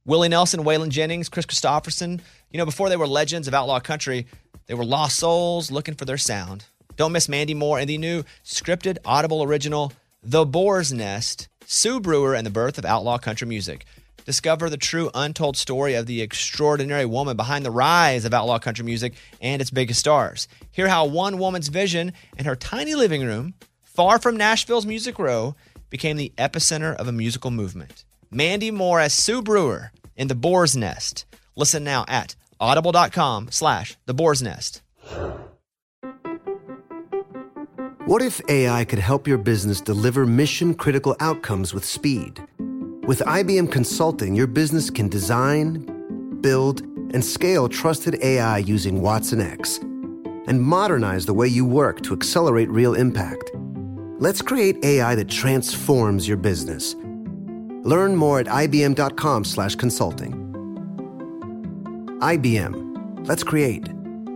Willie Nelson, Waylon Jennings, Chris Christopherson. Before they were legends of outlaw country, they were lost souls looking for their sound. Don't miss Mandy Moore and the new scripted Audible original, The Boar's Nest, Sue Brewer and the Birth of Outlaw Country Music. Discover the true untold story of the extraordinary woman behind the rise of outlaw country music and its biggest stars. Hear how one woman's vision in her tiny living room, far from Nashville's Music Row, became the epicenter of a musical movement. Mandy Moore as Sue Brewer in The Boar's Nest. Listen now at audible.com/The Boar's Nest. What if AI could help your business deliver mission-critical outcomes with speed? With IBM Consulting, your business can design, build, and scale trusted AI using watsonx, and modernize the way you work to accelerate real impact. Let's create AI that transforms your business. Learn more at ibm.com/consulting. IBM. Let's create.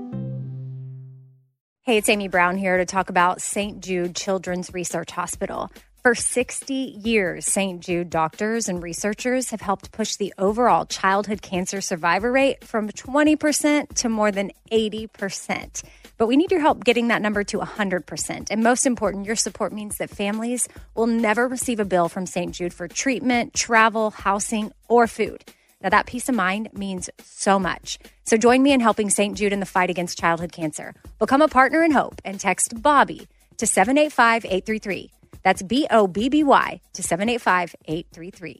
Hey, it's Amy Brown here to talk about St. Jude Children's Research Hospital. For 60 years, St. Jude doctors and researchers have helped push the overall childhood cancer survivor rate from 20% to more than 80%. But we need your help getting that number to 100%. And most important, your support means that families will never receive a bill from St. Jude for treatment, travel, housing, or food. Now, that peace of mind means so much. So join me in helping St. Jude in the fight against childhood cancer. Become a partner in hope and text Bobby to 785-833. That's BOBBY to 785-833.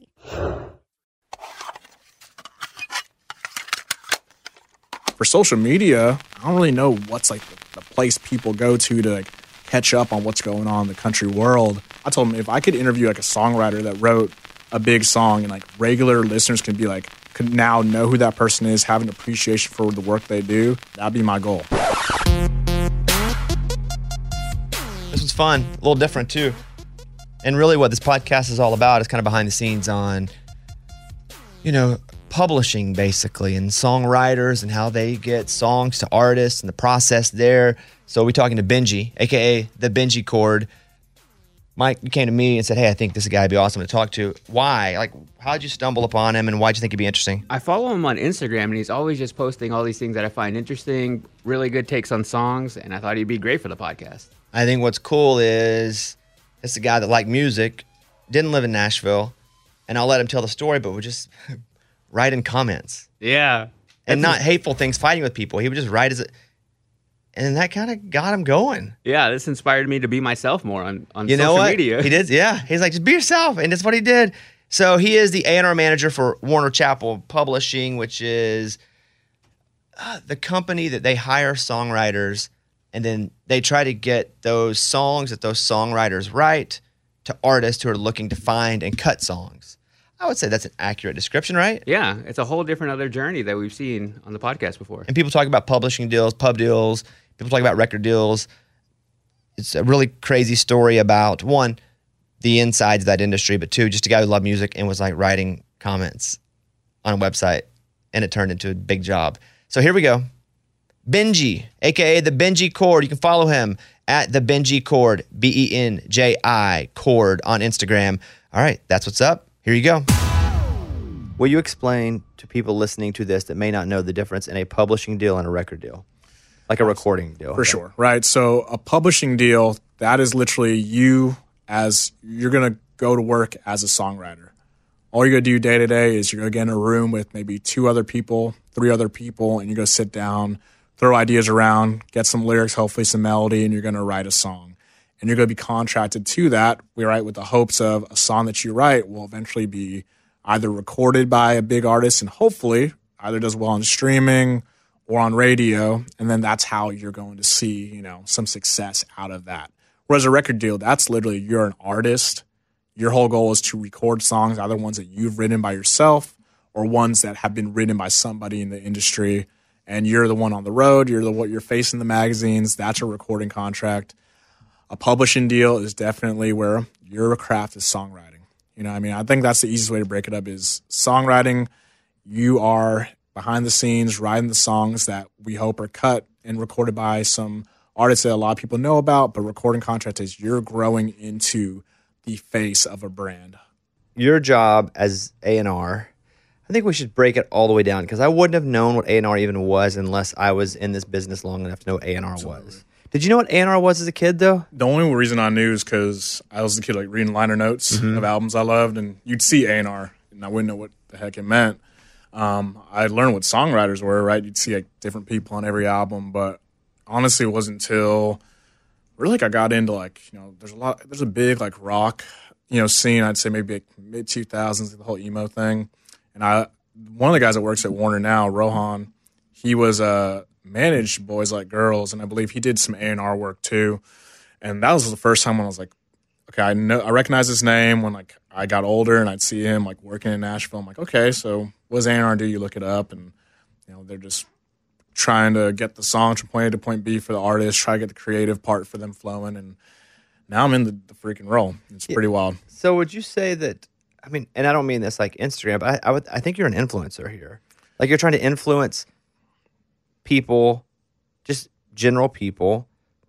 For social media, I don't really know what's like the place people go to like catch up on what's going on in the country world. I told them if I could interview like a songwriter that wrote a big song and like regular listeners could now know who that person is, have an appreciation for the work they do, that'd be my goal. This was fun, a little different too. And really what this podcast is all about is kind of behind the scenes on, publishing basically, and songwriters and how they get songs to artists and the process there. So we're talking to Benji, aka the Benji Chord. Mike, you came to me and said, hey, I think this guy would be awesome to talk to. Why? Like, how'd you stumble upon him and why'd you think he'd be interesting? I follow him on Instagram, and he's always just posting all these things that I find interesting, really good takes on songs, and I thought he'd be great for the podcast. I think what's cool is it's a guy that liked music, didn't live in Nashville, and I'll let him tell the story, but would just write in comments. Yeah. And not hateful things, fighting with people. He would just write and that kind of got him going. Yeah, this inspired me to be myself more on you know social what? media. He did, yeah. He's like, just be yourself, and that's what he did. So he is the A&R manager for Warner Chappell Publishing, which is the company that they hire songwriters, and then they try to get those songs that those songwriters write to artists who are looking to find and cut songs. I would say that's an accurate description, right? Yeah, it's a whole different other journey that we've seen on the podcast before. And people talk about publishing deals, pub deals. People talk about record deals. It's a really crazy story about, one, the insides of that industry, but two, just a guy who loved music and was like writing comments on a website, and it turned into a big job. So here we go. Benji, a.k.a. the Benji Chord. You can follow him at the Benji Chord, BENJI Chord on Instagram. All right, that's what's up. Here you go. Will you explain to people listening to this that may not know the difference in a publishing deal and a record deal? Like a recording deal. For sure, right? So a publishing deal, that is literally you as you're going to go to work as a songwriter. All you're going to do day to day is you're going to get in a room with maybe 2 other people, 3 other people, and you're going to sit down, throw ideas around, get some lyrics, hopefully some melody, and you're going to write a song. And you're going to be contracted to that, right, with the hopes of a song that you write will eventually be either recorded by a big artist and hopefully either does well on streaming or on radio, and then that's how you're going to see, some success out of that. Whereas a record deal, that's literally you're an artist. Your whole goal is to record songs, either ones that you've written by yourself or ones that have been written by somebody in the industry, and you're the one on the road, you're facing the magazines. That's a recording contract. A publishing deal is definitely where your craft is songwriting. I think that's the easiest way to break it up is songwriting. You are behind the scenes writing the songs that we hope are cut and recorded by some artists that a lot of people know about, but recording contract is you're growing into the face of a brand. Your job as A&R, I think we should break it all the way down because I wouldn't have known what A&R even was unless I was in this business long enough to know what A&R was. Did you know what A&R was as a kid, though? The only reason I knew is because I was a kid like reading liner notes of albums I loved, and you'd see A&R, and I wouldn't know what the heck it meant. I learned what songwriters were, right? You'd see like different people on every album, but honestly, it wasn't until really like I got into like, there's a big like rock, scene. I'd say maybe like mid 2000s, the whole emo thing. And one of the guys that works at Warner now, Rohan, he was managed Boys Like Girls, and I believe he did some A&R work too. And that was the first time when I was like, okay, I recognize his name. When like I got older and I'd see him like working in Nashville, I'm like, okay, so what does A&R do? You look it up, and they're just trying to get the songs from point A to point B for the artist, try to get the creative part for them flowing, and now I'm in the freaking role. It's pretty wild. So would you say that? I mean, and I don't mean this like Instagram, but I think you're an influencer here. Like you're trying to influence people, just general people,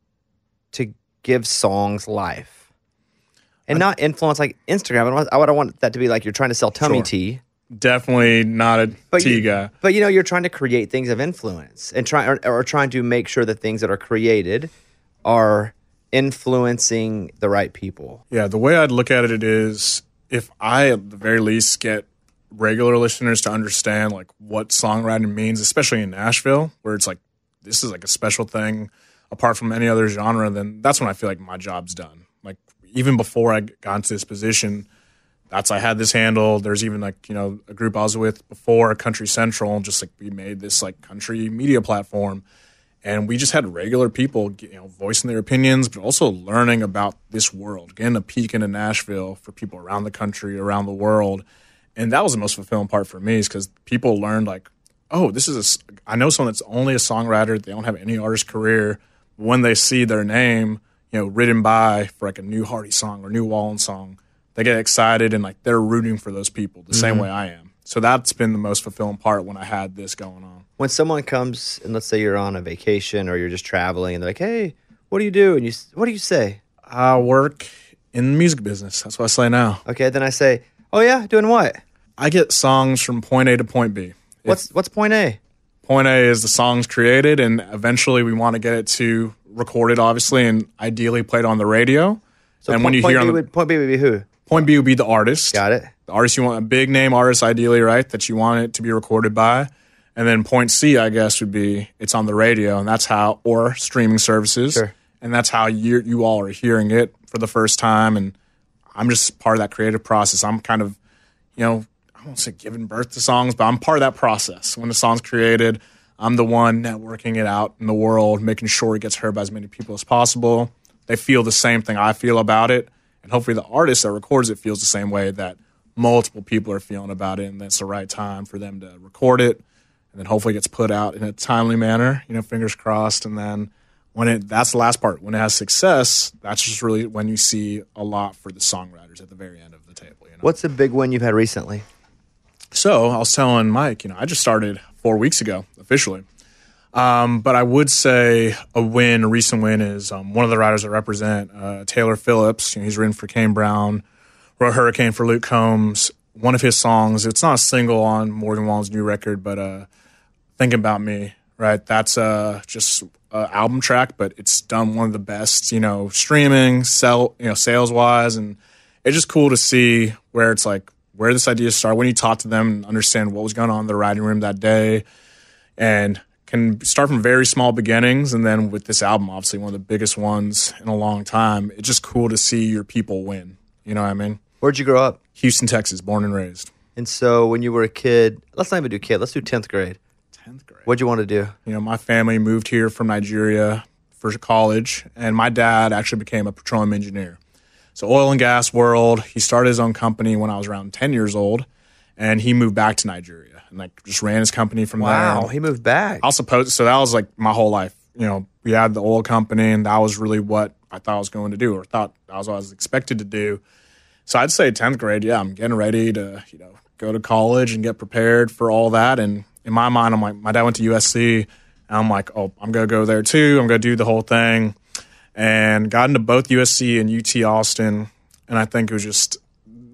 to give songs life. And not influence like Instagram. I would want that to be like you're trying to sell tummy tea. Definitely not a tea guy. But you're trying to create things of influence and trying to make sure that things that are created are influencing the right people. Yeah, the way I'd look at it is if I, at the very least, get regular listeners to understand like what songwriting means, especially in Nashville, where it's like this is like a special thing apart from any other genre, then that's when I feel like my job's done. Like even before I got into this position, I had this handle. There's even like, a group I was with before, Country Central, just like we made this like country media platform. And we just had regular people, voicing their opinions, but also learning about this world, getting a peek into Nashville for people around the country, around the world. And that was the most fulfilling part for me, is because people learned like, oh, I know someone that's only a songwriter. They don't have any artist career. When they see their name, written by for like a new Hardy song or new Wallen song, they get excited and like they're rooting for those people the same way I am. So that's been the most fulfilling part when I had this going on. When someone comes and let's say you're on a vacation or you're just traveling and they're like, hey, what do you do? And what do you say? I work in the music business. That's what I say now. Okay, then I say, oh yeah, doing what? I get songs from point A to point B. What's point A? Point A is the songs created, and eventually we want to get it to recorded, obviously, and ideally played on the radio. So and point B would be who? Point B would be the artist. Got it. The artist you want, a big name artist, ideally, right, that you want it to be recorded by. And then point C, I guess, would be it's on the radio, and that's how, or streaming services. Sure. And that's how you all are hearing it for the first time. And I'm just part of that creative process. I'm kind of, I won't say giving birth to songs, but I'm part of that process. When the song's created, I'm the one networking it out in the world, making sure it gets heard by as many people as possible. They feel the same thing I feel about it. And hopefully the artist that records it feels the same way that multiple people are feeling about it, and that's the right time for them to record it. And then hopefully it gets put out in a timely manner, fingers crossed. And then that's the last part. When it has success, that's just really when you see a lot for the songwriters at the very end of the table. What's the big win you've had recently? So I was telling Mike, I just started 4 weeks ago officially. But I would say a recent win is one of the writers I represent, Taylor Phillips. He's written for Kane Brown, wrote Hurricane for Luke Combs. One of his songs, it's not a single on Morgan Wallen's new record, but Think About Me, right? That's just an album track, but it's done one of the best, streaming, sales-wise. And it's just cool to see where it's like, where this idea started, when you talk to them and understand what was going on in the writing room that day, and can start from very small beginnings. And then with this album, obviously one of the biggest ones in a long time, it's just cool to see your people win. You know what I mean? Where'd you grow up? Houston, Texas, born and raised. And so when you were a kid, let's not even do kid, let's do 10th grade. 10th grade. What'd you want to do? My family moved here from Nigeria for college, and my dad actually became a petroleum engineer. So oil and gas world. He started his own company when I was around 10 years old, and he moved back to Nigeria and just ran his company from there. Wow, he moved back. So that was like my whole life. We had the oil company, and that was really what I thought I was going to do, or thought that was what I was expected to do. So I'd say 10th grade, yeah, I'm getting ready to, go to college and get prepared for all that. And in my mind, I'm like, my dad went to USC, and I'm like, oh, I'm going to go there too. I'm going to do the whole thing. And got into both USC and UT Austin. And I think it was just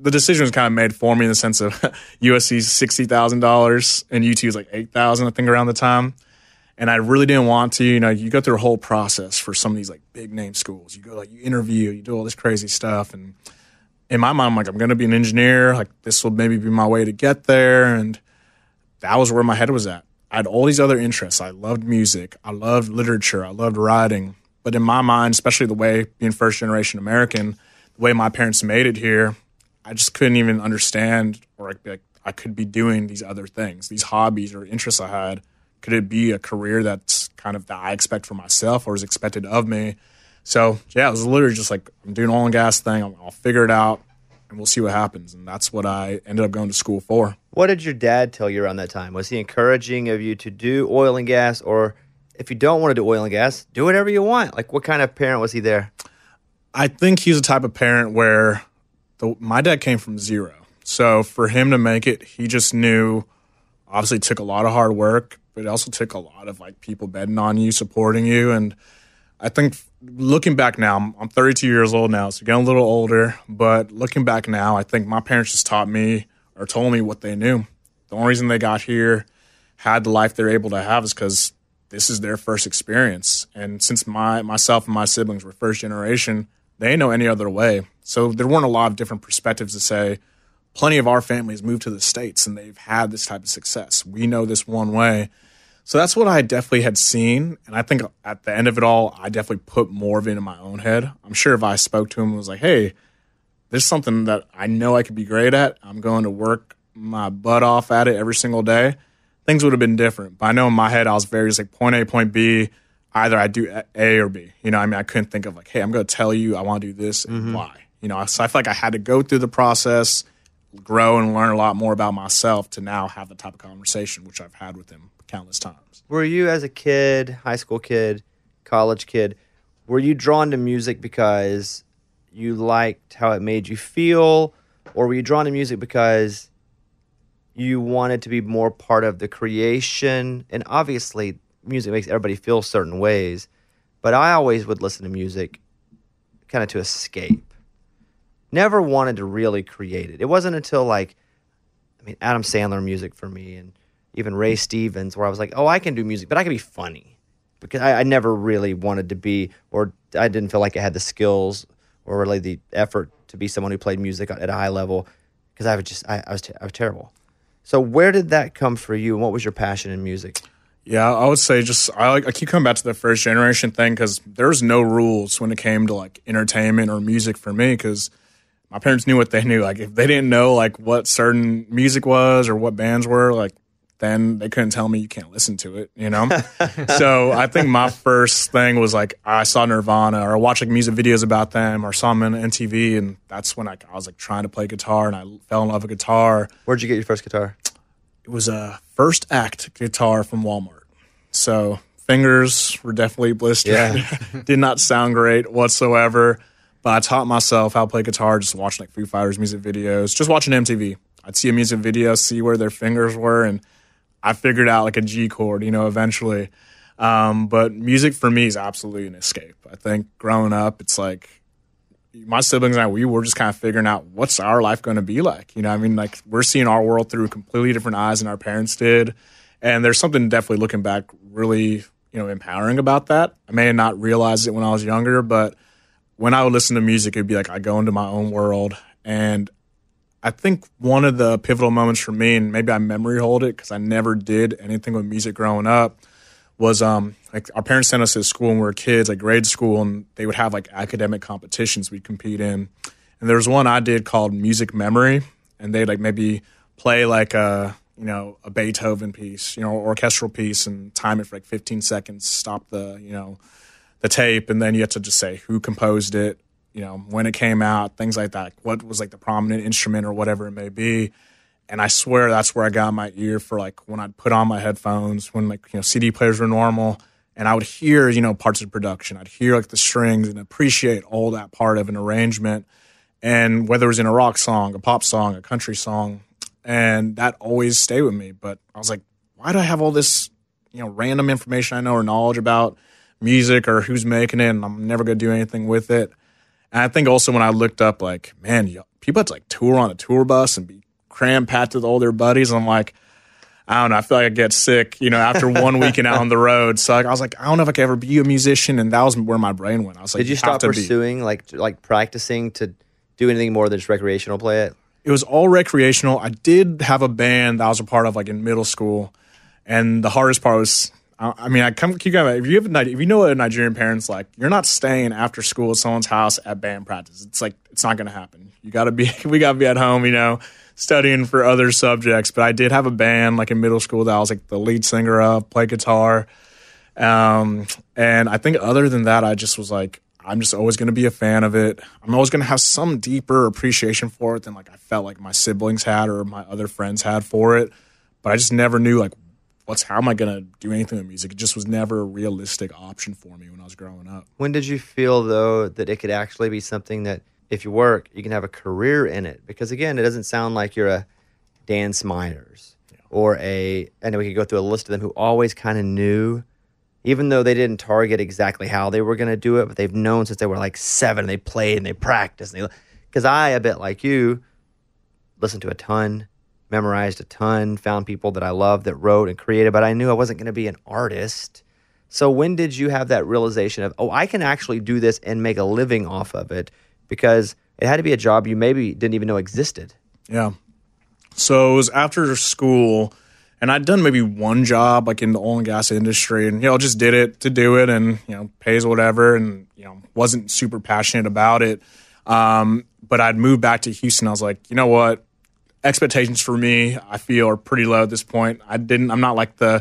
the decision was kind of made for me in the sense of USC's $60,000 and UT was like $8,000, I think, around the time. And I really didn't want to. You know, you go through a whole process for some of these like big name schools. You go like you interview, you do all this crazy stuff, and in my mind, I'm like, I'm going to be an engineer. Like this will maybe be my way to get there, and that was where my head was at. I had all these other interests. I loved music. I loved literature. I loved writing. But in my mind, especially the way being first generation American, the way my parents made it here, I just couldn't even understand or like I could be doing these other things, these hobbies or interests I had. Could it be a career that's kind of that I expect for myself or is expected of me? So, yeah, it was literally just like, I'm doing oil and gas thing. I'll figure it out, and we'll see what happens. And that's what I ended up going to school for. What did your dad tell you around that time? Was he encouraging of you to do oil and gas, or if you don't want to do oil and gas, do whatever you want? Like, what kind of parent was he there? I think he's the type of parent where my dad came from zero. So for him to make it, he just knew, obviously it took a lot of hard work, but it also took a lot of like people betting on you, supporting you. And I think looking back now, I'm 32 years old now, so getting a little older. But looking back now, I think my parents just taught me or told me what they knew. The only reason they got here, had the life they're able to have, is because this is their first experience. And since myself and my siblings were first generation, they didn't know any other way. So there weren't a lot of different perspectives to say, plenty of our families moved to the States and they've had this type of success. We know this one way. So that's what I definitely had seen. And I think at the end of it all, I definitely put more of it in my own head. I'm sure if I spoke to him and was like, hey, there's something that I know I could be great at, I'm going to work my butt off at it every single day, things would have been different. But I know in my head, I was very just like point A, point B, either I do A or B. You know, I mean, I couldn't think of like, hey, I'm going to tell you I want to do this and why. You know, so I feel like I had to go through the process, grow and learn a lot more about myself to now have the type of conversation which I've had with him countless times. Were you, as a kid, high school kid, college kid, were you drawn to music because you liked how it made you feel, or were you drawn to music because you wanted to be more part of the creation? And obviously, music makes everybody feel certain ways, but I always would listen to music kind of to escape. Never wanted to really create it. It wasn't until Adam Sandler music for me, and even Ray Stevens, where I was like, oh, I can do music, but I can be funny. Because I never really wanted to be, or I didn't feel like I had the skills or really the effort to be someone who played music at a high level, because I was terrible. So where did that come for you, and what was your passion in music? Yeah, I would say I keep coming back to the first generation thing, because there's no rules when it came to like entertainment or music for me, because my parents knew what they knew. Like if they didn't know like what certain music was or what bands were, like then they couldn't tell me you can't listen to it, you know? So I think my first thing was like I saw Nirvana or watched like music videos about them or saw them on MTV, and that's when I was like trying to play guitar, and I fell in love with guitar. Where'd you get your first guitar? It was a First Act guitar from Walmart. So fingers were definitely blistered. Yeah. Did not sound great whatsoever. But I taught myself how to play guitar just watching like Foo Fighters music videos, just watching MTV. I'd see a music video, see where their fingers were, and I figured out like a G chord, you know, eventually. But music for me is absolutely an escape. I think growing up, it's like my siblings and I, we were just kind of figuring out what's our life going to be like. You know, I mean, like we're seeing our world through completely different eyes than our parents did. And there's something definitely looking back really, you know, empowering about that. I may have not realized it when I was younger, but when I would listen to music, it'd be like I go into my own world. And I think one of the pivotal moments for me, and maybe I memory hold it because I never did anything with music growing up, was like our parents sent us to school when we were kids, like grade school, and they would have like academic competitions we'd compete in. And there was one I did called Music Memory, and they'd like maybe play like a Beethoven piece, you know, orchestral piece, and time it for like 15 seconds, stop the tape, and then you have to just say who composed it, you know, when it came out, things like that, what was like the prominent instrument or whatever it may be. And I swear that's where I got my ear for like when I'd put on my headphones, when like, you know, CD players were normal, and I would hear, you know, parts of production. I'd hear like the strings and appreciate all that part of an arrangement. And whether it was in a rock song, a pop song, a country song, and that always stayed with me. But I was like, why do I have all this, you know, random information I know or knowledge about music or who's making it, and I'm never going to do anything with it? And I think also when I looked up, like, man, people had to like tour on a tour bus and be cram packed with all their buddies. I'm like, I don't know. I feel like I get sick, after one weekend out on the road. So I was like, I don't know if I could ever be a musician. And that was where my brain went. I was like, did you stop pursuing, like practicing to do anything more than just recreational play it? It was all recreational. I did have a band that I was a part of, like in middle school. And the hardest part was, keep going. If you know what a Nigerian parent's like, you're not staying after school at someone's house at band practice. It's like, it's not going to happen. We got to be at home, studying for other subjects. But I did have a band like in middle school that I was like the lead singer of, play guitar. And I think other than that, I just was like, I'm just always going to be a fan of it. I'm always going to have some deeper appreciation for it than like I felt like my siblings had or my other friends had for it. But I just never knew like, how am I going to do anything with music? It just was never a realistic option for me when I was growing up. When did you feel, though, that it could actually be something that if you work, you can have a career in it? Because, again, it doesn't sound like you're a Dan Smyers or I know we could go through a list of them who always kind of knew, even though they didn't target exactly how they were going to do it, but they've known since they were like 7, they played and they practiced. Because I, a bit like you, listened to a ton, memorized a ton, found people that I loved that wrote and created, but I knew I wasn't going to be an artist. So when did you have that realization of, I can actually do this and make a living off of it? Because it had to be a job you maybe didn't even know existed. Yeah. So it was after school, and I'd done maybe one job like in the oil and gas industry, and just did it to do it, and pays whatever, and wasn't super passionate about it. But I'd moved back to Houston. I was like, you know what? Expectations for me, I feel, are pretty low at this point. I'm not like the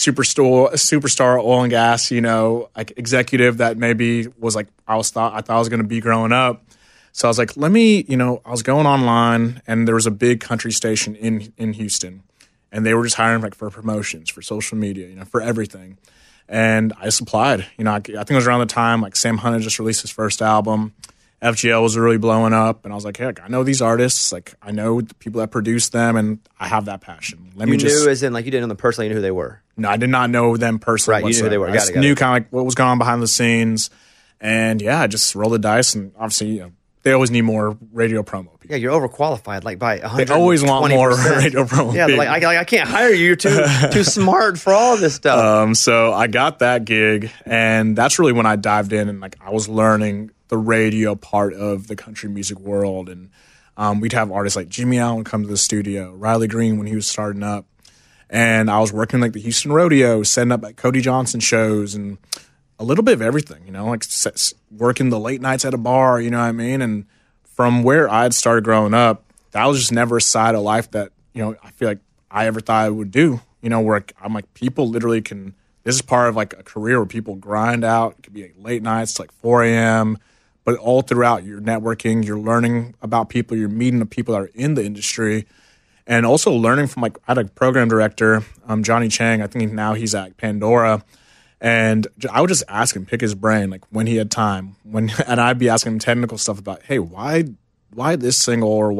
superstar oil and gas, like executive that maybe was like I thought I was going to be growing up. So I was like, I was going online, and there was a big country station in Houston, and they were just hiring like for promotions, for social media, for everything. And I just applied. I think it was around the time like Sam Hunt had just released his first album. FGL was really blowing up, and I was like, heck, I know these artists. Like, I know the people that produce them, and I have that passion. You knew as in, like, you didn't know them personally, you knew who they were? No, I did not know them personally. Right, you knew who they were. I just knew kind of like what was going on behind the scenes. And, I just rolled the dice, and obviously, they always need more radio promo people. Yeah, you're overqualified, like, by 120%. They always want more radio promo people. Yeah, like, I can't hire you. You're too smart for all of this stuff. So I got that gig, and that's really when I dived in, and, like, I was learning the radio part of the country music world. And we'd have artists like Jimmy Allen come to the studio, Riley Green when he was starting up. And I was working like the Houston Rodeo, setting up at Cody Johnson shows, and a little bit of everything, like working the late nights at a bar, you know what I mean? And from where I had started growing up, that was just never a side of life that, I feel like I ever thought I would do, where I'm like, people literally this is part of like a career where people grind out. It could be like late nights, like 4 a.m., but all throughout, you're networking, you're learning about people, you're meeting the people that are in the industry, and also learning from, like, I had a program director, Johnny Chang. I think now he's at Pandora, and I would just ask him, pick his brain, like, when he had time, and I'd be asking him technical stuff about, hey, why this single, or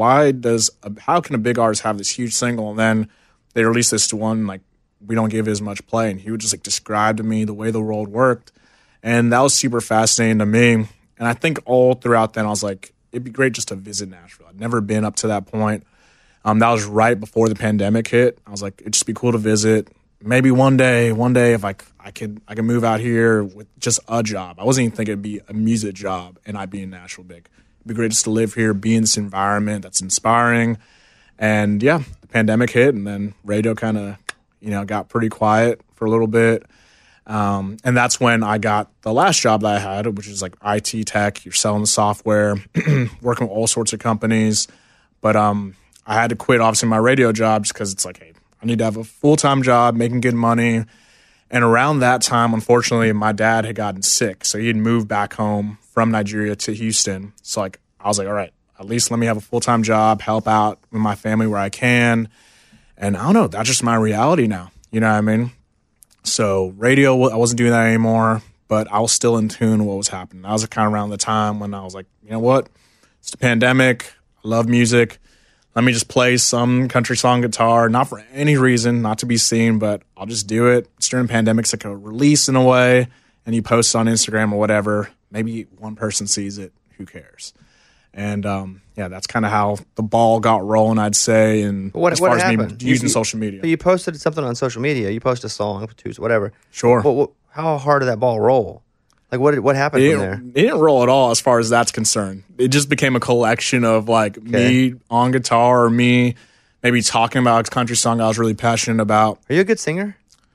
how can a big artist have this huge single, and then they release this to one, like, we don't give it as much play, and he would just, like, describe to me the way the world worked, and that was super fascinating to me. And I think all throughout then I was like, it'd be great just to visit Nashville. I'd never been up to that point. That was right before the pandemic hit. I was like, it'd just be cool to visit. Maybe one day if I could move out here with just a job. I wasn't even thinking it'd be a music job and I'd be in Nashville big. It'd be great just to live here, be in this environment that's inspiring. And the pandemic hit, and then radio kind of, got pretty quiet for a little bit. And that's when I got the last job that I had, which is like IT tech. You're selling the software, working with all sorts of companies. But I had to quit, obviously, my radio job just because it's like, hey, I need to have a full-time job, making good money. And around that time, unfortunately, my dad had gotten sick. So he had moved back home from Nigeria to Houston. So like I was like, all right, at least let me have a full-time job, help out with my family where I can. And I don't know, that's just my reality now. You know what I mean? So radio, I wasn't doing that anymore, but I was still in tune with what was happening. That was kind of around the time when I was like, you know what? It's the pandemic. I love music. Let me just play some country song guitar, not for any reason, not to be seen, but I'll just do it. It's during the pandemic. It's like a release in a way, and you post it on Instagram or whatever. Maybe one person sees it. who cares? And that's kind of how the ball got rolling, I'd say. And what as far as happened? me using social media, You posted something on social media. You posted a song, whatever. Sure. How hard did that ball roll? Like what happened from there? It didn't roll at all, as far as that's concerned. It just became a collection of like me on guitar, or me maybe talking about a country song I was really passionate about. Are you a good singer?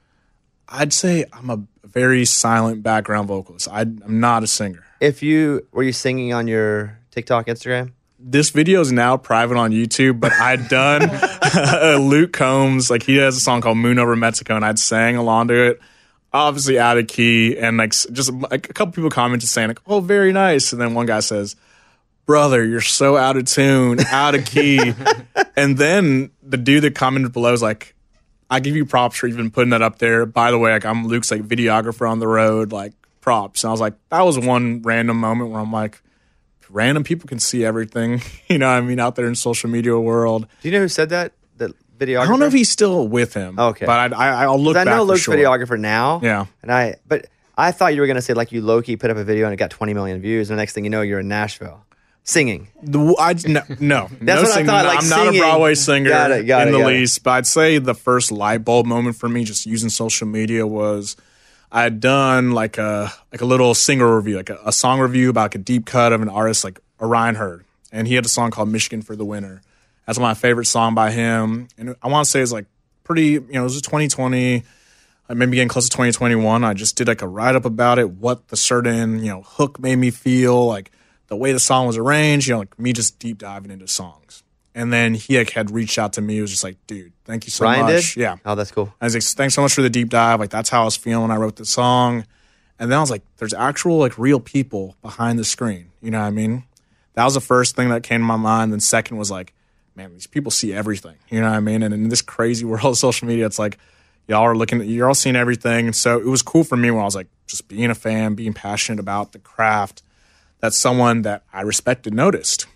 I'd say I'm a very silent background vocalist. I'm not a singer. Were you singing on your TikTok, Instagram? This video is now private on YouTube, but I'd done Luke Combs, like he has a song called Moon Over Mexico, and I'd sang along to it, obviously out of key, and like just like a couple people commented saying like, "Oh, very nice," and then one guy says, "Brother, you're so out of tune, out of key," and then the dude that commented below is like, "I give you props for even putting that up there. By the way, like I'm Luke's like videographer on the road, like props." And I was like, that was one random moment where I'm like, random people can see everything, you know what I mean, out there in social media world. Do you know who said that? The videographer? I don't know if he's still with him. Okay. But I'll look back. I know Luke's for sure. videographer now. Yeah. But I thought you were going to say like you low-key put up a video and it got 20 million views, and the next thing you know, you're in Nashville singing. No. That's no what singing. I thought, like I'm not singing. a Broadway singer Got it, least, but I'd say the first light bulb moment for me just using social media was I'd done like a little single review, like a song review about like a deep cut of an artist like Orion Hurd, and he had a song called Michigan for the Winter. That's my favorite song by him, and I want to say it's like pretty, it was 2020, maybe getting close to 2021. I just did like a write-up about it, what the certain, hook made me feel, like the way the song was arranged, like me just deep diving into songs. And then he had reached out to me. He was just like, dude, thank you so Ryan much. Did? Yeah. Oh, that's cool. I was like, thanks so much for the deep dive. Like, that's how I was feeling when I wrote the song. And then I was like, there's actual, like, real people behind the screen. You know what I mean? That was the first thing that came to my mind. Then second was like, man, these people see everything. You know what I mean? And in this crazy world of social media, it's like, you're all seeing everything. And so it was cool for me when I was like, just being a fan, being passionate about the craft, that someone that I respected noticed.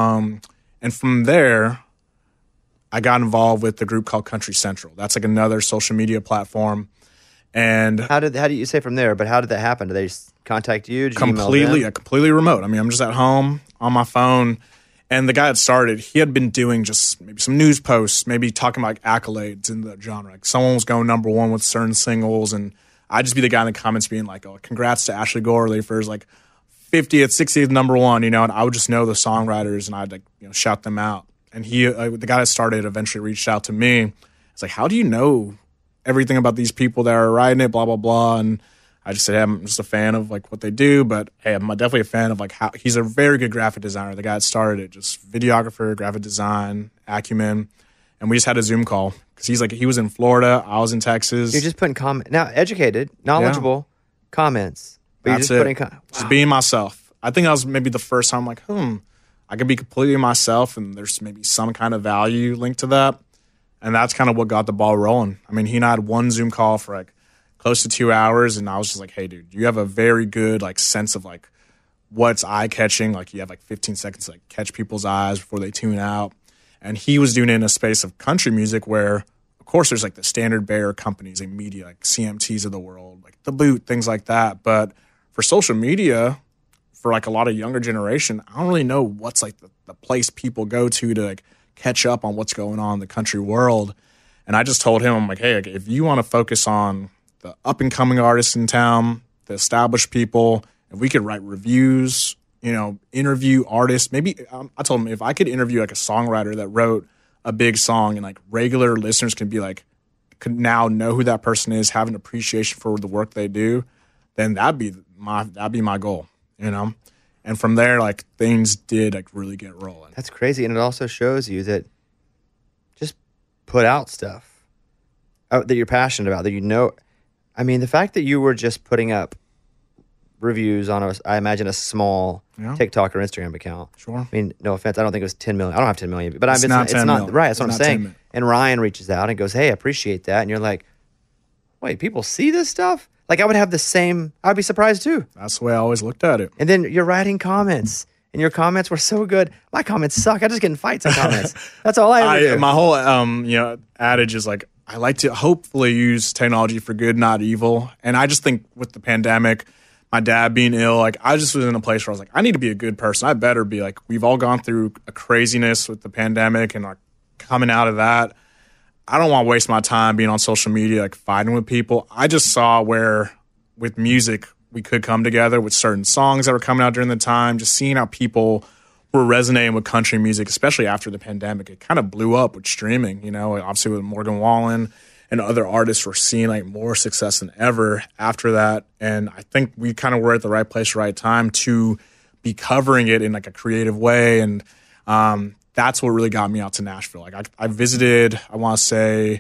And from there, I got involved with the group called Country Central. That's like another social media platform. And how do you say from there? But how did that happen? Did they just contact you? Did you email them? completely remote. I mean, I'm just at home on my phone. And the guy that started, he had been doing just maybe some news posts, maybe talking about like accolades in the genre. Like someone was going number one with certain singles, and I'd just be the guy in the comments being like, "Oh, congrats to Ashley Gorley for his like 50th, 60th number one," and I would just know the songwriters and I'd like shout them out. And he, the guy that started, eventually reached out to me. It's like, how do you know everything about these people that are writing it? Blah blah blah. And I just said, hey, I'm just a fan of like what they do, but hey, I'm definitely a fan of like how he's a very good graphic designer. The guy that started it, just videographer, graphic design, acumen, and we just had a Zoom call because he was in Florida, I was in Texas. You're just putting now educated, knowledgeable comments. But That's you're it. just Just being myself. I think that was maybe the first time I'm like, I can be completely myself, and there's maybe some kind of value linked to that. And that's kind of what got the ball rolling. I mean, he and I had one Zoom call for like close to 2 hours, and I was just like, hey, dude, you have a very good like sense of like what's eye-catching. Like you have like 15 seconds to like catch people's eyes before they tune out. And he was doing it in a space of country music where, of course, there's like the standard bearer companies and media, like CMTs of the world, like The Boot, things like that. But for social media, for like a lot of younger generation, I don't really know what's like the place people go to like catch up on what's going on in the country world. And I just told him, I'm like, hey, like, if you want to focus on the up and coming artists in town, the established people, if we could write reviews, interview artists, maybe I told him if I could interview like a songwriter that wrote a big song and like regular listeners could could now know who that person is, have an appreciation for the work they do, then that'd be my goal, And from there, like things did like really get rolling. That's crazy, and it also shows you that just put out stuff that you're passionate about, that I mean, the fact that you were just putting up reviews on I imagine a small TikTok or Instagram account. Sure. I mean, no offense, I don't think it was 10 million. I don't have 10 million, but it's not right. That's what I'm not saying. And Ryan reaches out and goes, "Hey, I appreciate that," and you're like, "Wait, people see this stuff?" Like I would have I'd be surprised too. That's the way I always looked at it. And then you're writing comments, and your comments were so good. My comments suck. I just get in fights in comments. That's all I ever do. My whole adage is like, I like to hopefully use technology for good, not evil. And I just think with the pandemic, my dad being ill, like I just was in a place where I was like, I need to be a good person. I better be. Like, we've all gone through a craziness with the pandemic and like coming out of that. I don't want to waste my time being on social media, like fighting with people. I just saw where with music we could come together with certain songs that were coming out during the time, just seeing how people were resonating with country music, especially after the pandemic. It kind of blew up with streaming, you know, obviously with Morgan Wallen and other artists were seeing like more success than ever after that. And I think we kind of were at the right place, right time to be covering it in like a creative way. And that's what really got me out to Nashville. Like I visited, I want to say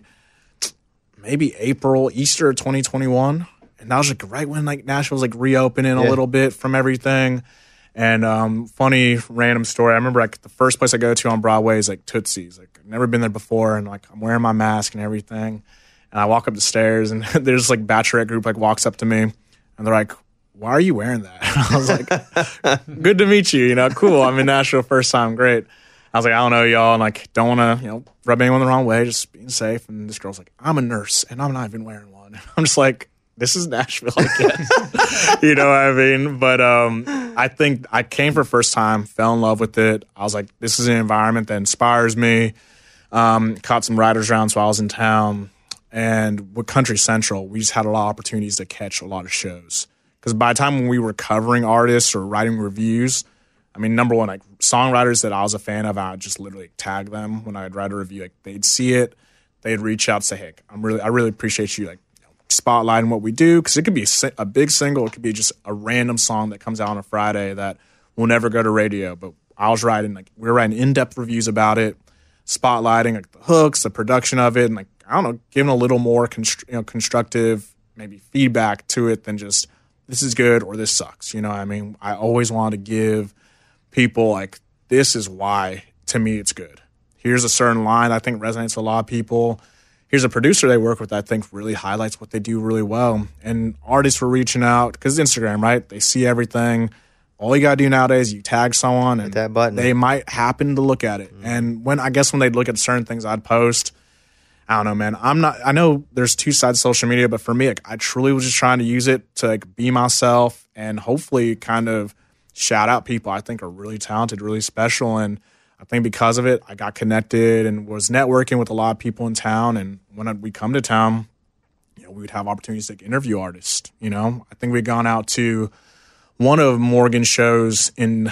maybe Easter 2021. And that was like right when like Nashville was like reopening a little bit from everything. And funny random story. I remember like the first place I go to on Broadway is like Tootsie's. Like I've never been there before, and like I'm wearing my mask and everything. And I walk up the stairs, and there's like bachelorette group like walks up to me, and they're like, "Why are you wearing that?" And I was like, "Good to meet you. You know, cool. I'm in Nashville first time. Great." I was like, "I don't know, y'all, and like don't want to rub anyone the wrong way. Just being safe." And this girl's like, "I'm a nurse, and I'm not even wearing one." I'm just like, this is Nashville, I guess. You know what I mean? But I think I came for the first time, fell in love with it. I was like, this is an environment that inspires me. Caught some writers' rounds while I was in town. And with Country Central, we just had a lot of opportunities to catch a lot of shows. Because by the time when we were covering artists or writing reviews, I mean, number one, like songwriters that I was a fan of, I would just literally tag them when I'd write a review. Like they'd see it, they'd reach out and say, hey, I really appreciate you like spotlighting what we do, because it could be a big single, it could be just a random song that comes out on a Friday that will never go to radio. But I was writing we were writing in-depth reviews about it, spotlighting like the hooks, the production of it, and like I don't know, giving a little more constructive maybe feedback to it than just this is good or this sucks. You know what I mean? I always want to give people like this is why to me it's good. Here's a certain line I think resonates with a lot of people. Here's a producer they work with that I think really highlights what they do really well. And artists were reaching out because Instagram, right? They see everything. All you got to do nowadays, you tag someone and that button. They might happen to look at it. And when they'd look at certain things I'd post, I don't know, man. I know there's two sides of social media, but for me, like, I truly was just trying to use it to like be myself and hopefully kind of shout out people I think are really talented, really special. And I think because of it, I got connected and was networking with a lot of people in town. And when we come to town, we would have opportunities to interview artists. I think we'd gone out to one of Morgan's shows in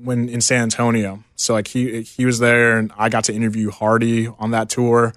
San Antonio. So like he was there, and I got to interview Hardy on that tour.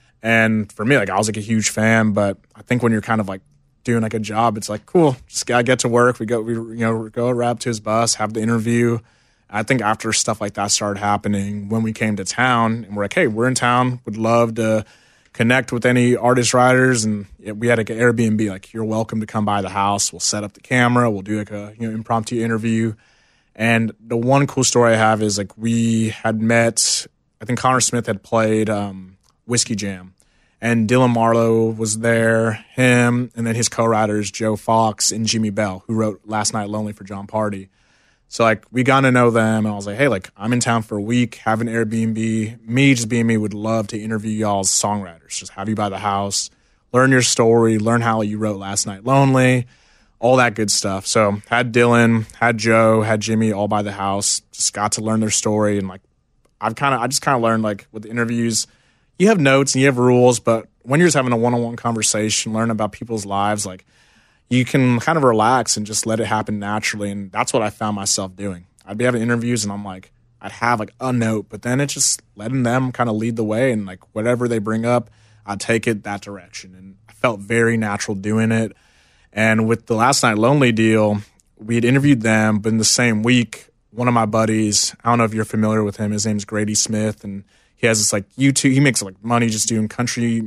And for me, like I was like a huge fan. But I think when you're kind of like doing like a job, it's like cool. Just gotta get to work. We go rap to his bus, have the interview. I think after stuff like that started happening, when we came to town and we're like, hey, we're in town, would love to connect with any artist writers. And we had like an Airbnb, like you're welcome to come by the house. We'll set up the camera. We'll do like a impromptu interview. And the one cool story I have is like we had met, I think Connor Smith had played Whiskey Jam. And Dylan Marlowe was there, him, and then his co-writers, Joe Fox and Jimmy Bell, who wrote Last Night Lonely for John Party. So, like, we got to know them, and I was like, hey, like, I'm in town for a week, have an Airbnb. Me, just being me, would love to interview y'all's songwriters. Just have you by the house, learn your story, learn how you wrote Last Night Lonely, all that good stuff. So, had Dylan, had Joe, had Jimmy all by the house. Just got to learn their story, and, like, I just kind of learned, like, with the interviews, you have notes and you have rules, but when you're just having a one-on-one conversation, learn about people's lives, like, you can kind of relax and just let it happen naturally. And that's what I found myself doing. I'd be having interviews and I'm like, I'd have like a note, but then it's just letting them kind of lead the way, and like whatever they bring up, I'd take it that direction. And I felt very natural doing it. And with the Last Night Lonely deal, we had interviewed them, but in the same week, one of my buddies, I don't know if you're familiar with him, his name's Grady Smith, and he has this like YouTube, he makes like money just doing country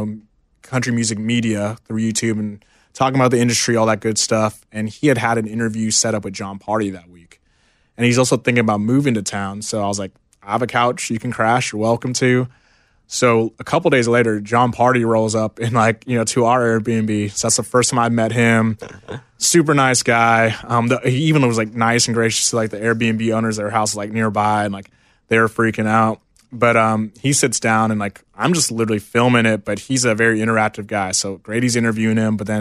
music media through YouTube and talking about the industry, all that good stuff. And he had an interview set up with John Party that week. And he's also thinking about moving to town. So I was like, I have a couch you can crash. You're welcome to. So a couple days later, John Party rolls up in to our Airbnb. So that's the first time I met him. Super nice guy. He even was like nice and gracious to like the Airbnb owners. Their house was like nearby, and like they were freaking out. But he sits down, and like I'm just literally filming it, but he's a very interactive guy. So Grady's interviewing him, but then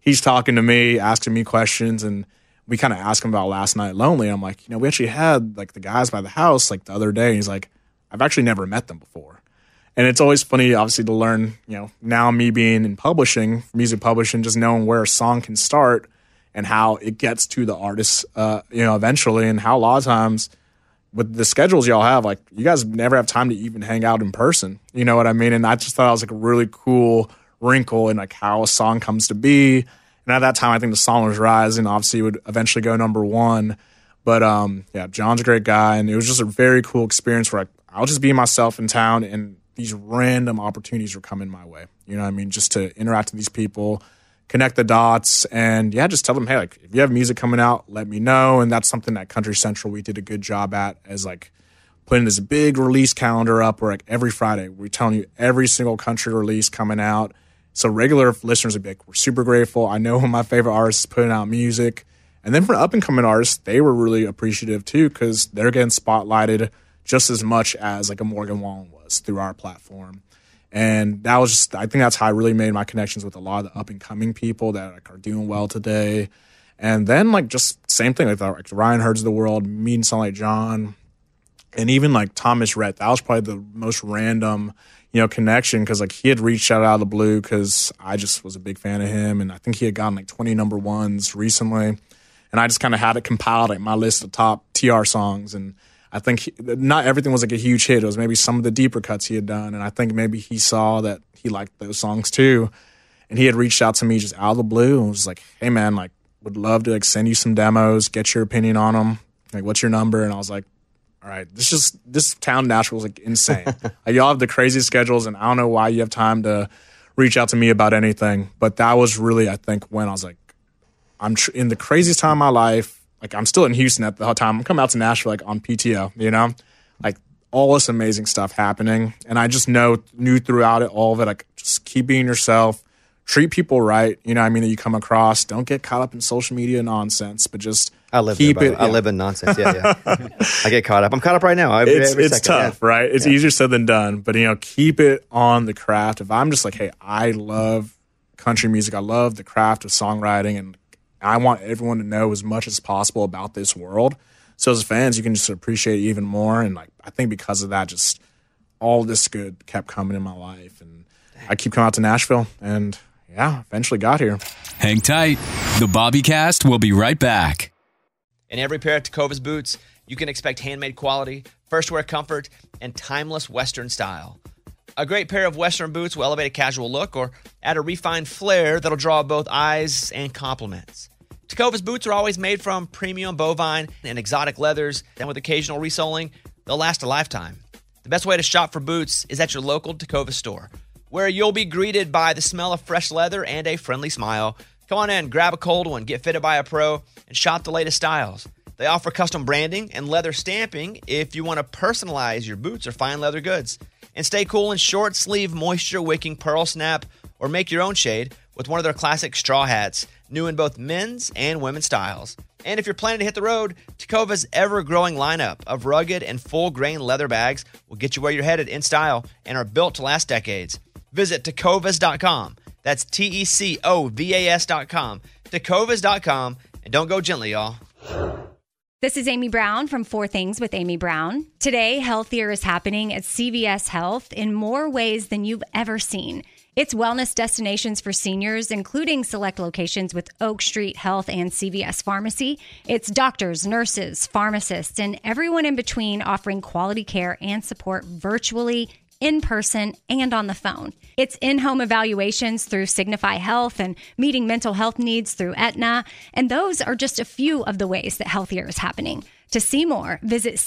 he's talking to me, asking me questions, and we kind of asked him about Last Night Lonely. I'm like, we actually had like the guys by the house like the other day. And he's like, I've actually never met them before. And it's always funny, obviously, to learn, now me being in publishing, music publishing, just knowing where a song can start and how it gets to the artist, eventually, and how a lot of times with the schedules y'all have, like, you guys never have time to even hang out in person. You know what I mean? And I just thought it was like a really cool wrinkle in like how a song comes to be. And at that time, I think the song was Rising. Obviously, it would eventually go number one. But John's a great guy, and it was just a very cool experience where I'll just be myself in town, and these random opportunities were coming my way. You know what I mean? Just to interact with these people, connect the dots, and just tell them, hey, like, if you have music coming out, let me know. And that's something that Country Central we did a good job at, as like putting this big release calendar up where like every Friday we're telling you every single country release coming out. So regular listeners would be like, we're super grateful. I know my favorite artists is putting out music. And then for up-and-coming artists, they were really appreciative too, because they're getting spotlighted just as much as like a Morgan Wallen was through our platform. And that was just, I think that's how I really made my connections with a lot of the up-and-coming people that like are doing well today. And then like just same thing, like the Ryan Hurds of the world, meeting someone like John, and even like Thomas Rhett. That was probably the most random connection, because like he had reached out of the blue because I just was a big fan of him, and I think he had gotten like 20 number ones recently, and I just kind of had it compiled like my list of top TR songs, and I think not everything was like a huge hit. It was maybe some of the deeper cuts he had done, and I think maybe he saw that he liked those songs too, and he had reached out to me just out of the blue and was like, hey man, like would love to like send you some demos, get your opinion on them, like what's your number? And I was like, all right, this town Nashville is like insane. Like, y'all have the craziest schedules, and I don't know why you have time to reach out to me about anything. But that was really, I think, when I was like, I'm in the craziest time of my life. Like, I'm still in Houston at the whole time. I'm coming out to Nashville like on PTO, like all this amazing stuff happening. And I just knew throughout it, all of it, like just keep being yourself, treat people right, that you come across. Don't get caught up in social media nonsense, but just I live keep there, it. I live in nonsense. Yeah. I get caught up. I'm caught up right now. Every It's second, tough, right? It's easier said than done. But keep it on the craft. If I'm just like, hey, I love country music. I love the craft of songwriting, and I want everyone to know as much as possible about this world. So as fans, you can just appreciate it even more. And like, I think because of that, just all this good kept coming in my life, and I keep coming out to Nashville, and eventually got here. Hang tight. The Bobbycast will be right back. In every pair of Tecovas boots, you can expect handmade quality, first wear comfort, and timeless Western style. A great pair of Western boots will elevate a casual look or add a refined flair that'll draw both eyes and compliments. Tecovas boots are always made from premium bovine and exotic leathers, and with occasional resoling, they'll last a lifetime. The best way to shop for boots is at your local Tecovas store, where you'll be greeted by the smell of fresh leather and a friendly smile. Come on in, grab a cold one, get fitted by a pro, and shop the latest styles. They offer custom branding and leather stamping if you want to personalize your boots or fine leather goods. And stay cool in short sleeve, moisture wicking pearl snap, or make your own shade with one of their classic straw hats, new in both men's and women's styles. And if you're planning to hit the road, Tecovas' ever-growing lineup of rugged and full-grain leather bags will get you where you're headed in style and are built to last decades. Visit Tecovas.com. That's Tecovas.com. Tecovas.com. And don't go gently, y'all. This is Amy Brown from 4 Things with Amy Brown. Today, healthier is happening at CVS Health in more ways than you've ever seen. It's wellness destinations for seniors, including select locations with Oak Street Health and CVS Pharmacy. It's doctors, nurses, pharmacists, and everyone in between offering quality care and support virtually, in person, and on the phone. It's in-home evaluations through Signify Health and meeting mental health needs through Aetna. And those are just a few of the ways that healthier is happening. To see more, visit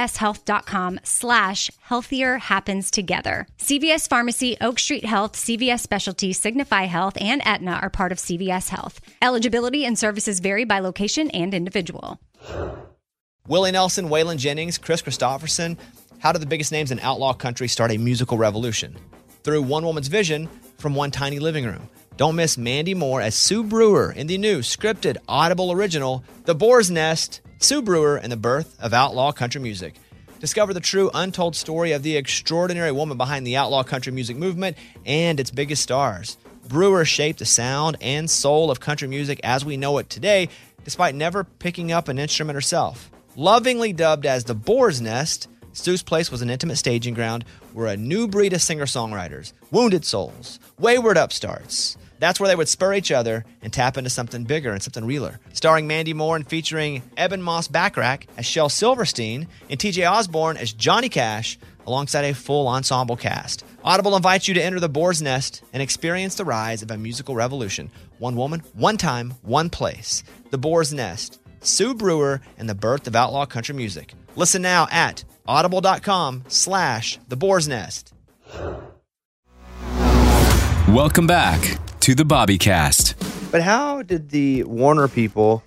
cvshealth.com/healthier happens together. CVS Pharmacy, Oak Street Health, CVS Specialty, Signify Health, and Aetna are part of CVS Health. Eligibility and services vary by location and individual. Willie Nelson, Waylon Jennings, Chris Christopherson. How did the biggest names in outlaw country start a musical revolution? Through one woman's vision from one tiny living room. Don't miss Mandy Moore as Sue Brewer in the new scripted Audible original, The Boar's Nest, Sue Brewer and the Birth of Outlaw Country Music. Discover the true untold story of the extraordinary woman behind the outlaw country music movement and its biggest stars. Brewer shaped the sound and soul of country music as we know it today, despite never picking up an instrument herself. Lovingly dubbed as the Boar's Nest, Sue's Place was an intimate staging ground where a new breed of singer-songwriters, wounded souls, wayward upstarts, that's where they would spur each other and tap into something bigger and something realer. Starring Mandy Moore and featuring Eben Moss Backrack as Shel Silverstein and TJ Osborne as Johnny Cash, alongside a full ensemble cast. Audible invites you to enter the Boar's Nest and experience the rise of a musical revolution. One woman, one time, one place. The Boar's Nest, Sue Brewer, and the birth of outlaw country music. Listen now at audible.com/The Boar's Nest. Welcome back to the Bobbycast. But how did the Warner people,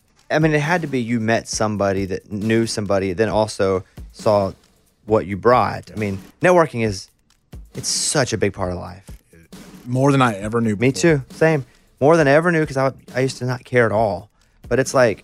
I mean, it had to be you met somebody that knew somebody, then also saw what you brought. I mean, networking it's such a big part of life. More than I ever knew before. Me too. Same. More than I ever knew because I used to not care at all. But it's like,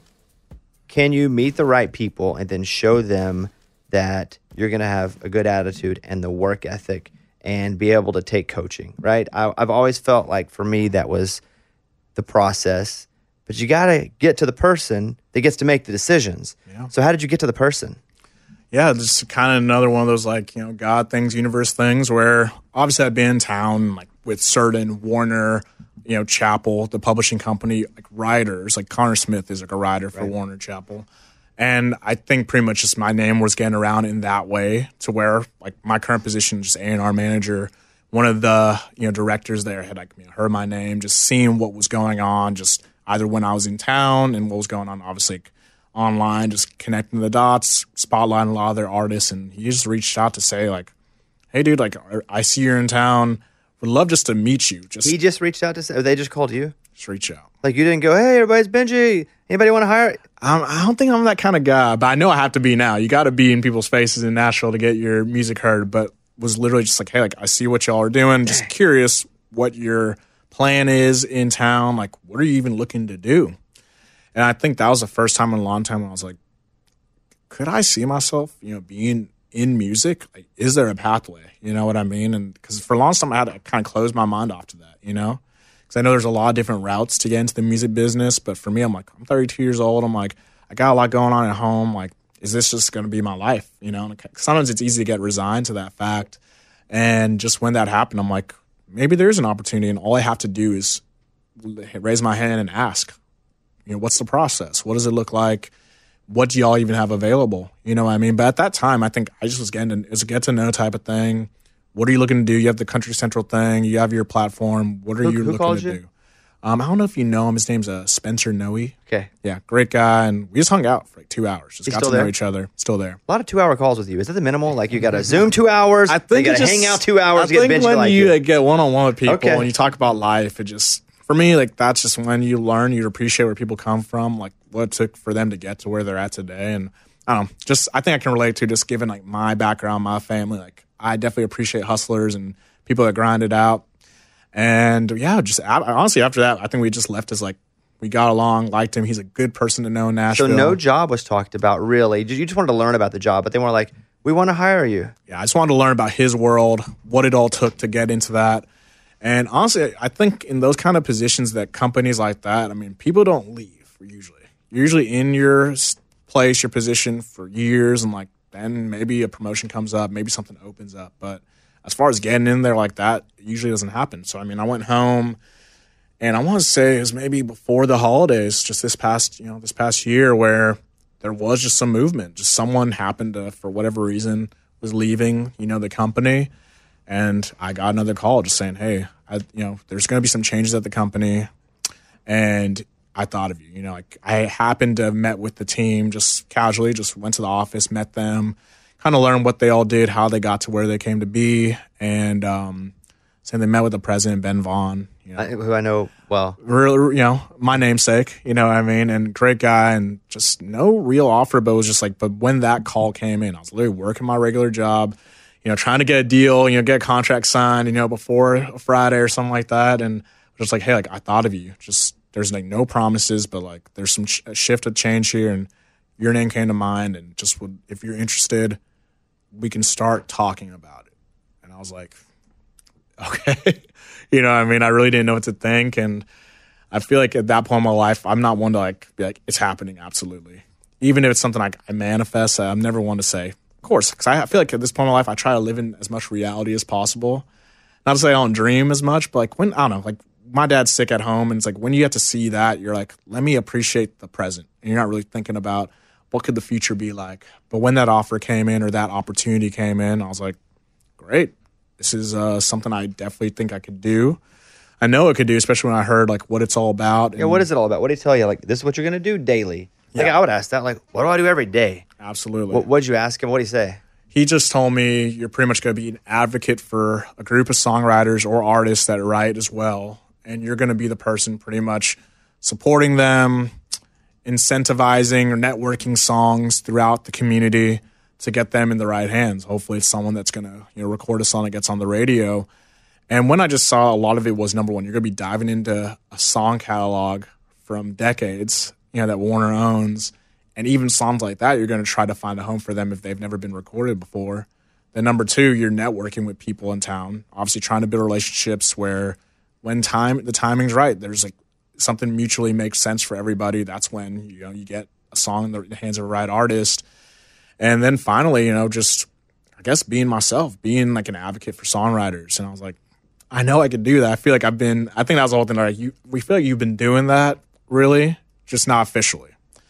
can you meet the right people and then show them that you're going to have a good attitude and the work ethic and be able to take coaching, right? I've always felt like for me that was the process. But you got to get to the person that gets to make the decisions. Yeah. So how did you get to the person? Yeah, just kind of another one of those God things, universe things where obviously I'd been in town like with certain Warner, Chappell, the publishing company, like writers, like Connor Smith is like a writer for Warner Chappell. And I think pretty much just my name was getting around in that way to where like my current position, just A&R manager, one of the, directors there had heard my name, just seeing what was going on, just either when I was in town and what was going on, obviously online, just connecting the dots, spotlighting a lot of their artists. And he just reached out to say like, hey dude, like I see you're in town. Would love just to meet you. He just reached out to say, or they just called you? Just reach out. Like you didn't go, hey, everybody's Benji. Anybody want to hire? I don't think I'm that kind of guy, but I know I have to be now. You got to be in people's faces in Nashville to get your music heard. But was literally just like, hey, like I see what y'all are doing. Just curious what your plan is in town. Like, what are you even looking to do? And I think that was the first time in a long time when I was like, could I see myself, being in music? Like, is there a pathway? You know what I mean? And because for a long time I had to kind of close my mind off to that, Because I know there's a lot of different routes to get into the music business. But for me, I'm like, I'm 32 years old. I'm like, I got a lot going on at home. Like, is this just going to be my life? Sometimes it's easy to get resigned to that fact. And just when that happened, I'm like, maybe there's an opportunity. And all I have to do is raise my hand and ask, what's the process? What does it look like? What do y'all even have available? You know what I mean? But at that time, I think I just was it was a get to know type of thing. What are you looking to do? You have the Country Central thing. You have your platform. What are you looking to do? I don't know if you know him. His name's Spencer Noe. Okay. Yeah, great guy. And we just hung out for like 2 hours. Just He's got to know each other. Still there. A lot of 2-hour calls with you. Is that the minimal? Like you got to Zoom 2 hours. I think you got to hang out 2 hours. I think get when like you get one-on-one with people Okay. and you talk about life, it just, for me, like that's just when you learn, you appreciate where people come from, like what it took for them to get to where they're at today. And I don't know, I think I can relate to just given like my background, my family, like I definitely appreciate hustlers and people that grind it out. And yeah, honestly, after that, I think we just left as like, we got along, liked him. He's a good person to know in Nashville. So no job was talked about really. You just wanted to learn about the job, but they weren't like, we want to hire you. Yeah, I just wanted to learn about his world, what it all took to get into that. And honestly, I think in those kind of positions that companies like that, I mean, people don't leave usually. You're usually in your place, your position for years, and like then maybe a promotion comes up, maybe something opens up. But as far as getting in there like that, it usually doesn't happen. So I mean, I went home, and I want to say it was maybe before the holidays, just this past year, where there was just some movement. Just someone happened to, for whatever reason, was leaving, the company. And I got another call just saying, hey, there's going to be some changes at the company. And I thought of you. Like I happened to have met with the team just casually, just went to the office, met them, kind of learned what they all did, how they got to where they came to be. And saying they met with the president, Ben Vaughn. Who I know well. Real, my namesake, what I mean? And great guy and just no real offer, but it was just like, but when that call came in, I was literally working my regular job, trying to get a deal, get a contract signed, before a Friday or something like that. And just like, hey, like I thought of you. Just there's like no promises, but like there's some shift of change here, and your name came to mind. And just if you're interested, we can start talking about it. And I was like, okay. You know what I mean? I really didn't know what to think. And I feel like at that point in my life, I'm not one to like be like, it's happening, absolutely. Even if it's something like I manifest, I'm never one to say, of course, because I feel like at this point in my life, I try to live in as much reality as possible. Not to say I don't dream as much, but like when, I don't know, like my dad's sick at home, and it's like when you get to see that, you're like, let me appreciate the present. And you're not really thinking about what could the future be like. But when that offer came in or that opportunity came in, I was like, great. This is something I definitely think I could do. I know it could do, especially when I heard like what it's all about. Yeah, what is it all about? What did he tell you? Like, this is what you're going to do daily. Like, I would ask that. Like, what do I do every day? Absolutely. What'd you ask him? What'd he say? He just told me you're pretty much going to be an advocate for a group of songwriters or artists that write as well. And you're going to be the person pretty much supporting them, incentivizing or networking songs throughout the community to get them in the right hands. Hopefully it's someone that's going to record a song that gets on the radio. And when I just saw a lot of it was, number one, you're going to be diving into a song catalog from decades, that Warner owns. And even songs like that, you're going to try to find a home for them if they've never been recorded before. Then number two, you're networking with people in town, obviously trying to build relationships where when the timing's right, there's like something mutually makes sense for everybody. That's when, you get a song in the hands of a right artist. And then finally, just, I guess, being myself, being like an advocate for songwriters. And I was like, I know I could do that. I feel like I think that was the whole thing. Like, we feel like you've been doing that, really, just not officially.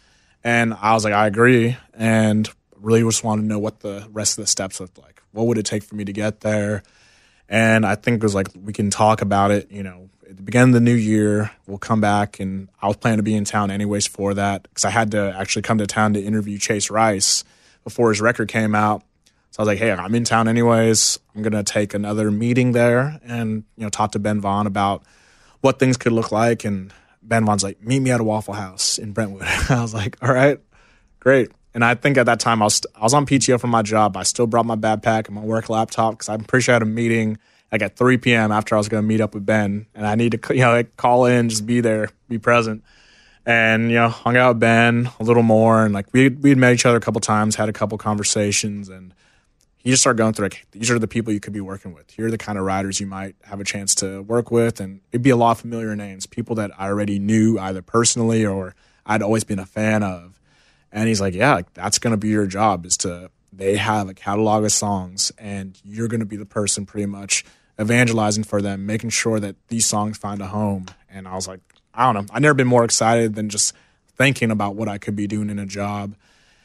And I was like, I agree. And really just wanted to know what the rest of the steps looked like. What would it take for me to get there? And I think it was like, we can talk about it, at the beginning of the new year, we'll come back. And I was planning to be in town anyways for that, because I had to actually come to town to interview Chase Rice before his record came out. So I was like, hey, I'm in town anyways. I'm going to take another meeting there and, talk to Ben Vaughn about what things could look like. And Ben Vaughn's like, meet me at a Waffle House in Brentwood. I was like, all right, great. And I think at that time I was on PTO from my job. I still brought my backpack and my work laptop because I'm pretty sure I had a meeting like at 3 p.m. after I was going to meet up with Ben. And I need to call in, just be there, be present. And, hung out with Ben a little more. And like we'd met each other a couple times, had a couple conversations. And you just start going through like, these are the people you could be working with. Here are the kind of writers you might have a chance to work with. And it'd be a lot of familiar names, people that I already knew either personally or I'd always been a fan of. And he's like, yeah, like, that's going to be your job, they have a catalog of songs and you're going to be the person pretty much evangelizing for them, making sure that these songs find a home. And I was like, I don't know. I've never been more excited than just thinking about what I could be doing in a job.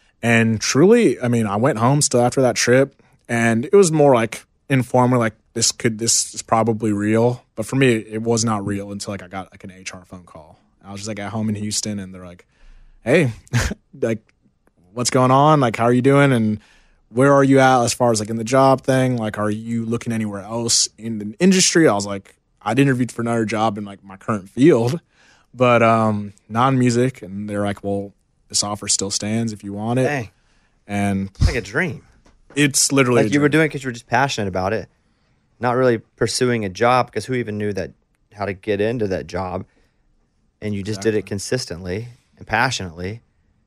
And truly, I went home still after that trip, and it was more like informal, like this is probably real. But for me, it was not real until like I got like an HR phone call. I was just like at home in Houston, and they're like, hey, like, what's going on? Like, how are you doing? And where are you at as far as like in the job thing? Like, are you looking anywhere else in the industry? I was like, I'd interviewed for another job in like my current field, but non-music. And they're like, well, this offer still stands if you want it. Dang. And it's like a dream. It's literally like you were doing it because you were just passionate about it, not really pursuing a job, because who even knew how to get into that job, and you just did it consistently and passionately,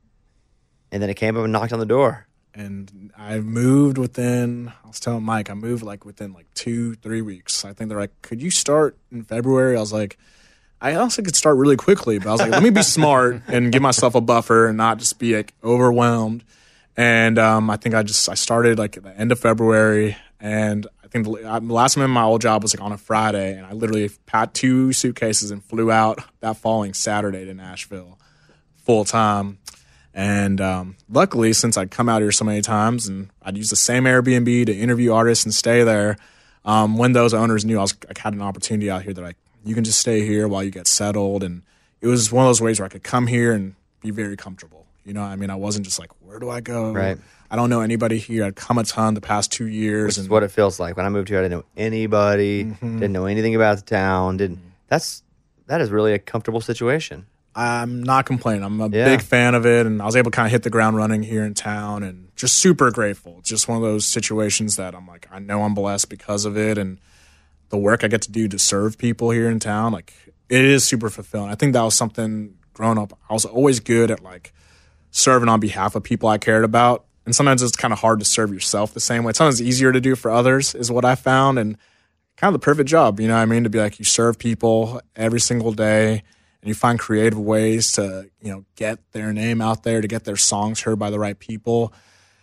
and then it came up and knocked on the door. And I moved I was telling Mike, I moved like within like 2-3 weeks. I think they're like, could you start in February? I was like, I also could start really quickly, but I was like, let me be smart and give myself a buffer and not just be like overwhelmed. And I think I started like at the end of February, and I think the last time in my old job was like on a Friday, and I literally packed 2 suitcases and flew out that following Saturday to Nashville full time. And luckily, since I'd come out here so many times and I'd use the same Airbnb to interview artists and stay there, when those owners knew I had an opportunity out here, they're like, you can just stay here while you get settled. And it was one of those ways where I could come here and be very comfortable. I wasn't just like, where do I go? Right. I don't know anybody here. I'd come a ton the past 2 years. Which is what it feels like. When I moved here, I didn't know anybody, didn't know anything about the town. That is really a comfortable situation. I'm not complaining. I'm a big fan of it, and I was able to kind of hit the ground running here in town, and just super grateful. It's just one of those situations that I'm like, I know I'm blessed because of it, and the work I get to do to serve people here in town, like, it is super fulfilling. I think that was something growing up. I was always good at like serving on behalf of people I cared about, and sometimes it's kind of hard to serve yourself the same way. Sometimes it's easier to do for others, is what I found, and kind of the perfect job, you know what I mean? To be like, you serve people every single day and you find creative ways to, you know, get their name out there, to get their songs heard by the right people.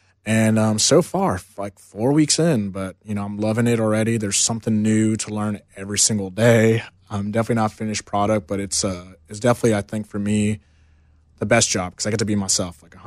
And so far, like 4 weeks in, but, you know, I'm loving it already. There's something new to learn every single day. I'm definitely not finished product, but it's definitely, I think, for me, the best job because I get to be myself, like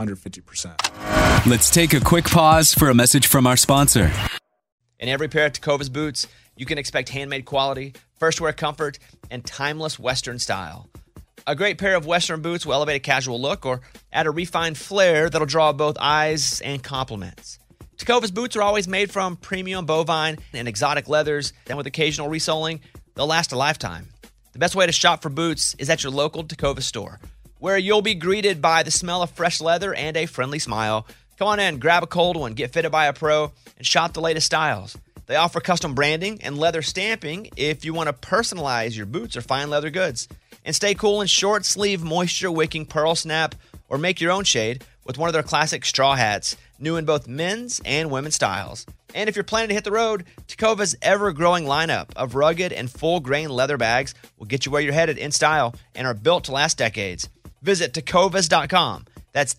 150%. Let's take a quick pause for a message from our sponsor. In every pair of Tecovas boots, you can expect handmade quality, first wear comfort, and timeless Western style. A great pair of Western boots will elevate a casual look or add a refined flair that'll draw both eyes and compliments. Tecovas boots are always made from premium bovine and exotic leathers, and with occasional resoling, they'll last a lifetime. The best way to shop for boots is at your local Tecovas store, where you'll be greeted by the smell of fresh leather and a friendly smile. Come on in, grab a cold one, get fitted by a pro, and shop the latest styles. They offer custom branding and leather stamping if you want to personalize your boots or fine leather goods. And stay cool in short sleeve, moisture wicking pearl snap, or make your own shade with one of their classic straw hats, new in both men's and women's styles. And if you're planning to hit the road, Tecovas' ever-growing lineup of rugged and full-grain leather bags will get you where you're headed in style and are built to last decades. Visit Tecovas.com. That's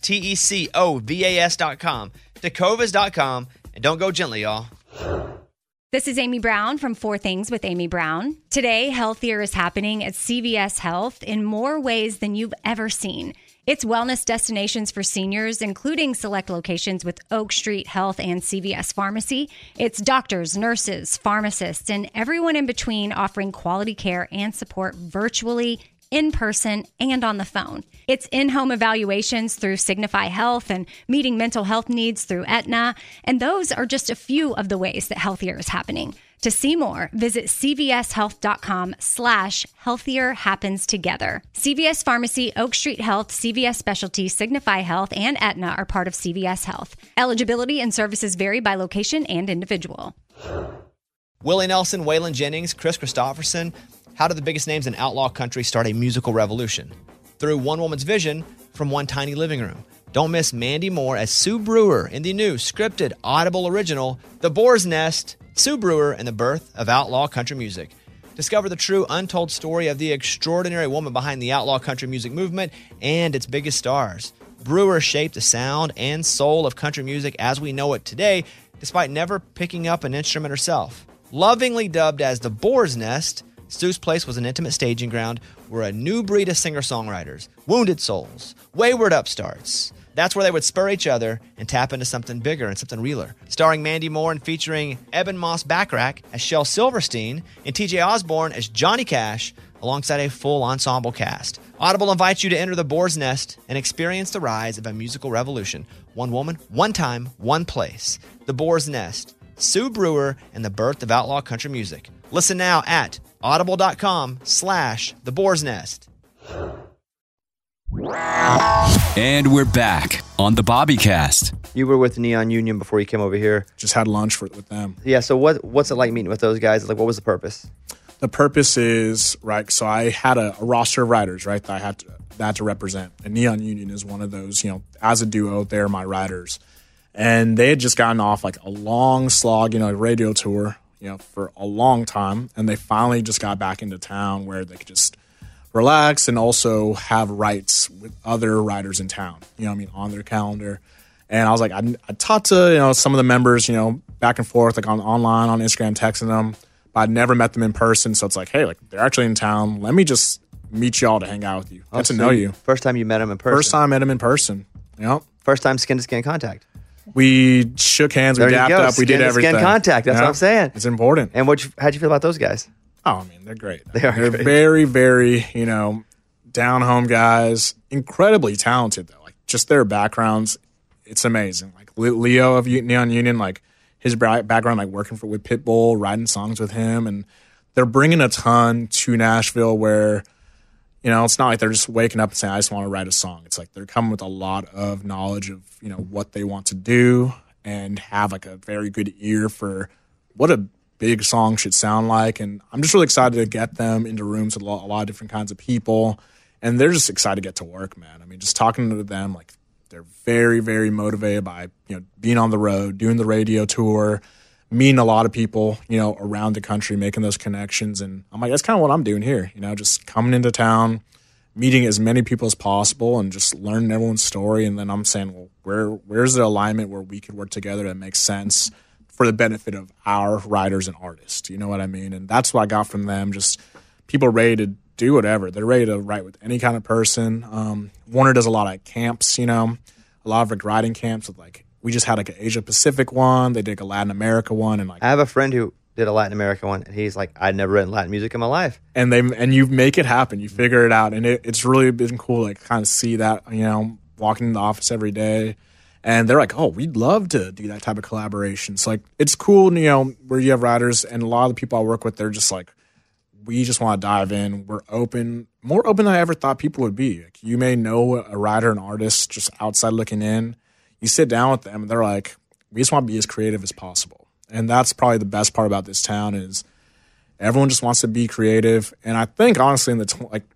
Tecovas.com. Tecovas.com. And don't go gently, y'all. This is Amy Brown from 4 Things with Amy Brown. Today, healthier is happening at CVS Health in more ways than you've ever seen. It's wellness destinations for seniors, including select locations with Oak Street Health and CVS Pharmacy. It's doctors, nurses, pharmacists, and everyone in between offering quality care and support virtually, in person, and on the phone. It's in-home evaluations through Signify Health and meeting mental health needs through Aetna. And those are just a few of the ways that healthier is happening. To see more, visit cvshealth.com/healthier happens together. CVS Pharmacy, Oak Street Health, CVS Specialty, Signify Health, and Aetna are part of CVS Health. Eligibility and services vary by location and individual. Willie Nelson, Waylon Jennings, Chris Christopherson. How did the biggest names in outlaw country start a musical revolution? Through one woman's vision from one tiny living room. Don't miss Mandy Moore as Sue Brewer in the new scripted Audible original, The Boar's Nest, Sue Brewer and the Birth of Outlaw Country Music. Discover the true untold story of the extraordinary woman behind the outlaw country music movement and its biggest stars. Brewer shaped the sound and soul of country music as we know it today, despite never picking up an instrument herself. Lovingly dubbed as The Boar's Nest, Sue's place was an intimate staging ground where a new breed of singer-songwriters, wounded souls, wayward upstarts, that's where they would spur each other and tap into something bigger and something realer. Starring Mandy Moore and featuring Eben Moss Backrack as Shel Silverstein and TJ Osborne as Johnny Cash alongside a full ensemble cast. Audible invites you to enter the Boar's Nest and experience the rise of a musical revolution. One woman, one time, one place. The Boar's Nest, Sue Brewer and the Birth of Outlaw Country Music. Listen now at audible.com/The Boar's Nest. And we're back on the Bobbycast. You were with Neon Union before you came over here. Just had lunch with them. Yeah, so what's it like meeting with those guys? Like, what was the purpose? The purpose is, right, so I had a roster of writers, right, that I had to represent. And Neon Union is one of those, you know, as a duo, they're my writers. And they had just gotten off like a long slog, you know, radio tour, you know, for a long time. And they finally just got back into town where they could just relax and also have rights with other writers in town, you know what I mean, on their calendar. And I was like, I talked to, you know, some of the members, you know, back and forth, like online, on Instagram, texting them, but I'd never met them in person. So it's like, hey, like they're actually in town. Let me just meet y'all to hang out with you, get to know you. First time you met them in person? First time I met them in person, you know. First time skin-to-skin contact? We shook hands, we dapped up, we did everything. Skin contact, that's what I'm saying. It's important. And how'd you feel about those guys? Oh, I mean, they're great. They're great. very, very, you know, down-home guys. Incredibly talented, though. Like, just their backgrounds, it's amazing. Like, Leo of Neon Union, like, his background, like, working with Pitbull, writing songs with him. And they're bringing a ton to Nashville where, you know, it's not like they're just waking up and saying, I just want to write a song. It's like they're coming with a lot of knowledge of, you know, what they want to do and have, like, a very good ear for what a big song should sound like. And I'm just really excited to get them into rooms with a lot of different kinds of people. And they're just excited to get to work, man. I mean, just talking to them, like, they're very, very motivated by, you know, being on the road, doing the radio tour, meeting a lot of people, around the country, making those connections. And I'm like, that's kind of what I'm doing here, just coming into town, meeting as many people as possible and just learning everyone's story. And then I'm saying, well, where's the alignment where we could work together that makes sense for the benefit of our writers and artists? You know what I mean? And that's what I got from them. Just people ready to do whatever. They're ready to write with any kind of person. Warner does a lot of camps, a lot of writing camps with we just had an Asia Pacific one. They did a Latin America one. And I have a friend who did a Latin America one, and he's like, I'd never written Latin music in my life. And you make it happen. You figure it out. And it's really been cool to kind of see that, walking in the office every day. And they're like, oh, we'd love to do that type of collaboration. So it's cool, where you have writers, and a lot of the people I work with, they're just like, we just want to dive in. We're open, more open than I ever thought people would be. You may know a writer, an artist, just outside looking in. You sit down with them, and they're like, we just want to be as creative as possible. And that's probably the best part about this town is everyone just wants to be creative. And I think, honestly, in the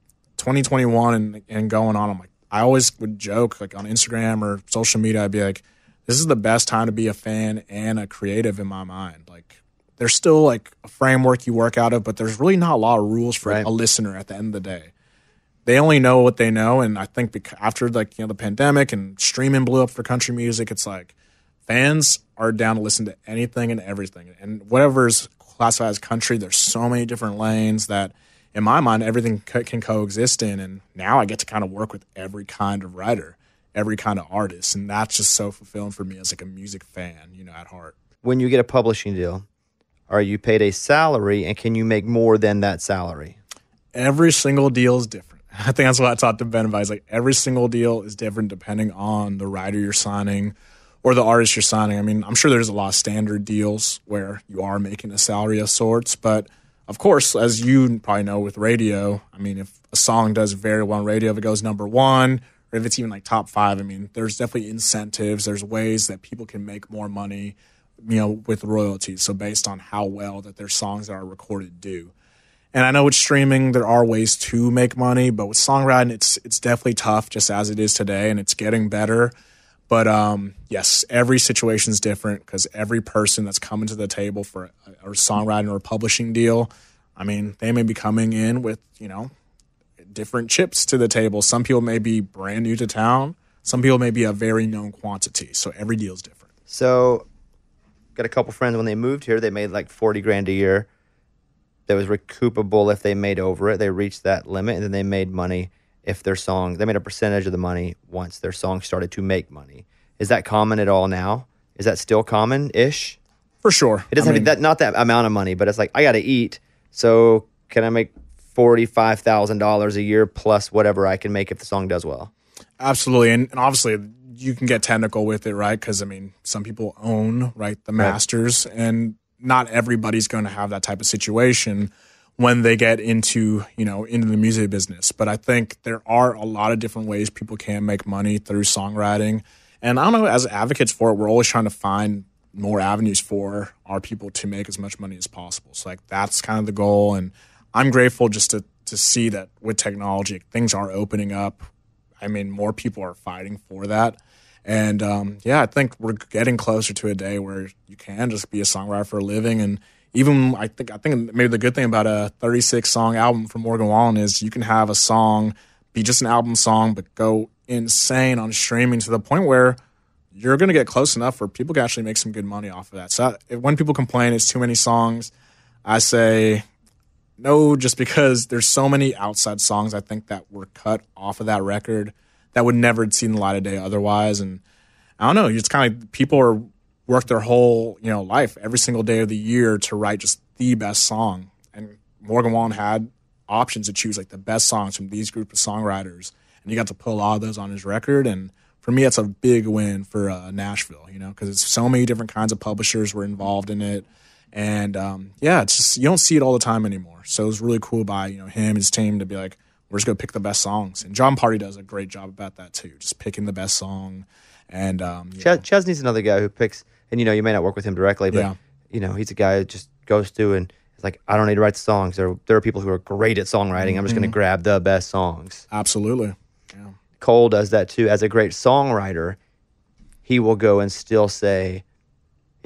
2021 and going on, I always would joke on Instagram or social media, I'd be like, this is the best time to be a fan and a creative in my mind. There's still a framework you work out of, but there's really not a lot of rules for a listener at the end of the day. They only know what they know. And I think after the pandemic and streaming blew up for country music, it's fans are down to listen to anything and everything. And whatever's classified as country, there's so many different lanes that, in my mind, everything can coexist in. And now I get to kind of work with every kind of writer, every kind of artist. And that's just so fulfilling for me as a music fan, at heart. When you get a publishing deal, are you paid a salary, and can you make more than that salary? Every single deal is different. I think that's what I talked to Ben about. Every single deal is different depending on the writer you're signing or the artist you're signing. I mean, I'm sure there's a lot of standard deals where you are making a salary of sorts, but of course, as you probably know with radio, I mean, if a song does very well on radio, if it goes number one, or if it's even top 5, I mean, there's definitely incentives. There's ways that people can make more money, with royalties. So based on how well that their songs that are recorded do. And I know with streaming, there are ways to make money, but with songwriting, it's definitely tough just as it is today, and it's getting better. But yes, every situation is different because every person that's coming to the table for a songwriting or a publishing deal, I mean, they may be coming in with, different chips to the table. Some people may be brand new to town. Some people may be a very known quantity. So every deal is different. So got a couple friends when they moved here, they made $40,000 a year. That was recoupable if they made over it. They reached that limit, and then they made money if their song, they made a percentage of the money once their song started to make money. Is that common at all now? Is that still common-ish? For sure. It doesn't have not that amount of money, but it's I got to eat, so can I make $45,000 a year plus whatever I can make if the song does well? Absolutely, and obviously you can get technical with it, right? Because, some people own, the masters, and not everybody's going to have that type of situation when they get into the music business. But I think there are a lot of different ways people can make money through songwriting. And I don't know, as advocates for it, we're always trying to find more avenues for our people to make as much money as possible. So that's kind of the goal. And I'm grateful just to see that with technology, things are opening up. More people are fighting for that. And I think we're getting closer to a day where you can just be a songwriter for a living. And even I think maybe the good thing about a 36-song album from Morgan Wallen is you can have a song be just an album song, but go insane on streaming to the point where you're going to get close enough where people can actually make some good money off of that. So when people complain it's too many songs, I say no, just because there's so many outside songs I think that were cut off of that record that would never have seen the light of day otherwise. And I don't know, it's kind of people are work their whole life every single day of the year to write just the best song. And Morgan Wallen had options to choose the best songs from these group of songwriters, and he got to put a lot of those on his record. And for me, that's a big win for Nashville, because it's so many different kinds of publishers were involved in it. And it's just you don't see it all the time anymore. So it was really cool by him and his team to be like, we're just going to pick the best songs. And John Party does a great job about that too, just picking the best song. And Chesney's another guy who picks, and you may not work with him directly, but he's a guy who just goes through and it's I don't need to write the songs. There are people who are great at songwriting. I'm just going to grab the best songs. Absolutely. Yeah. Cole does that too. As a great songwriter, he will go and still say,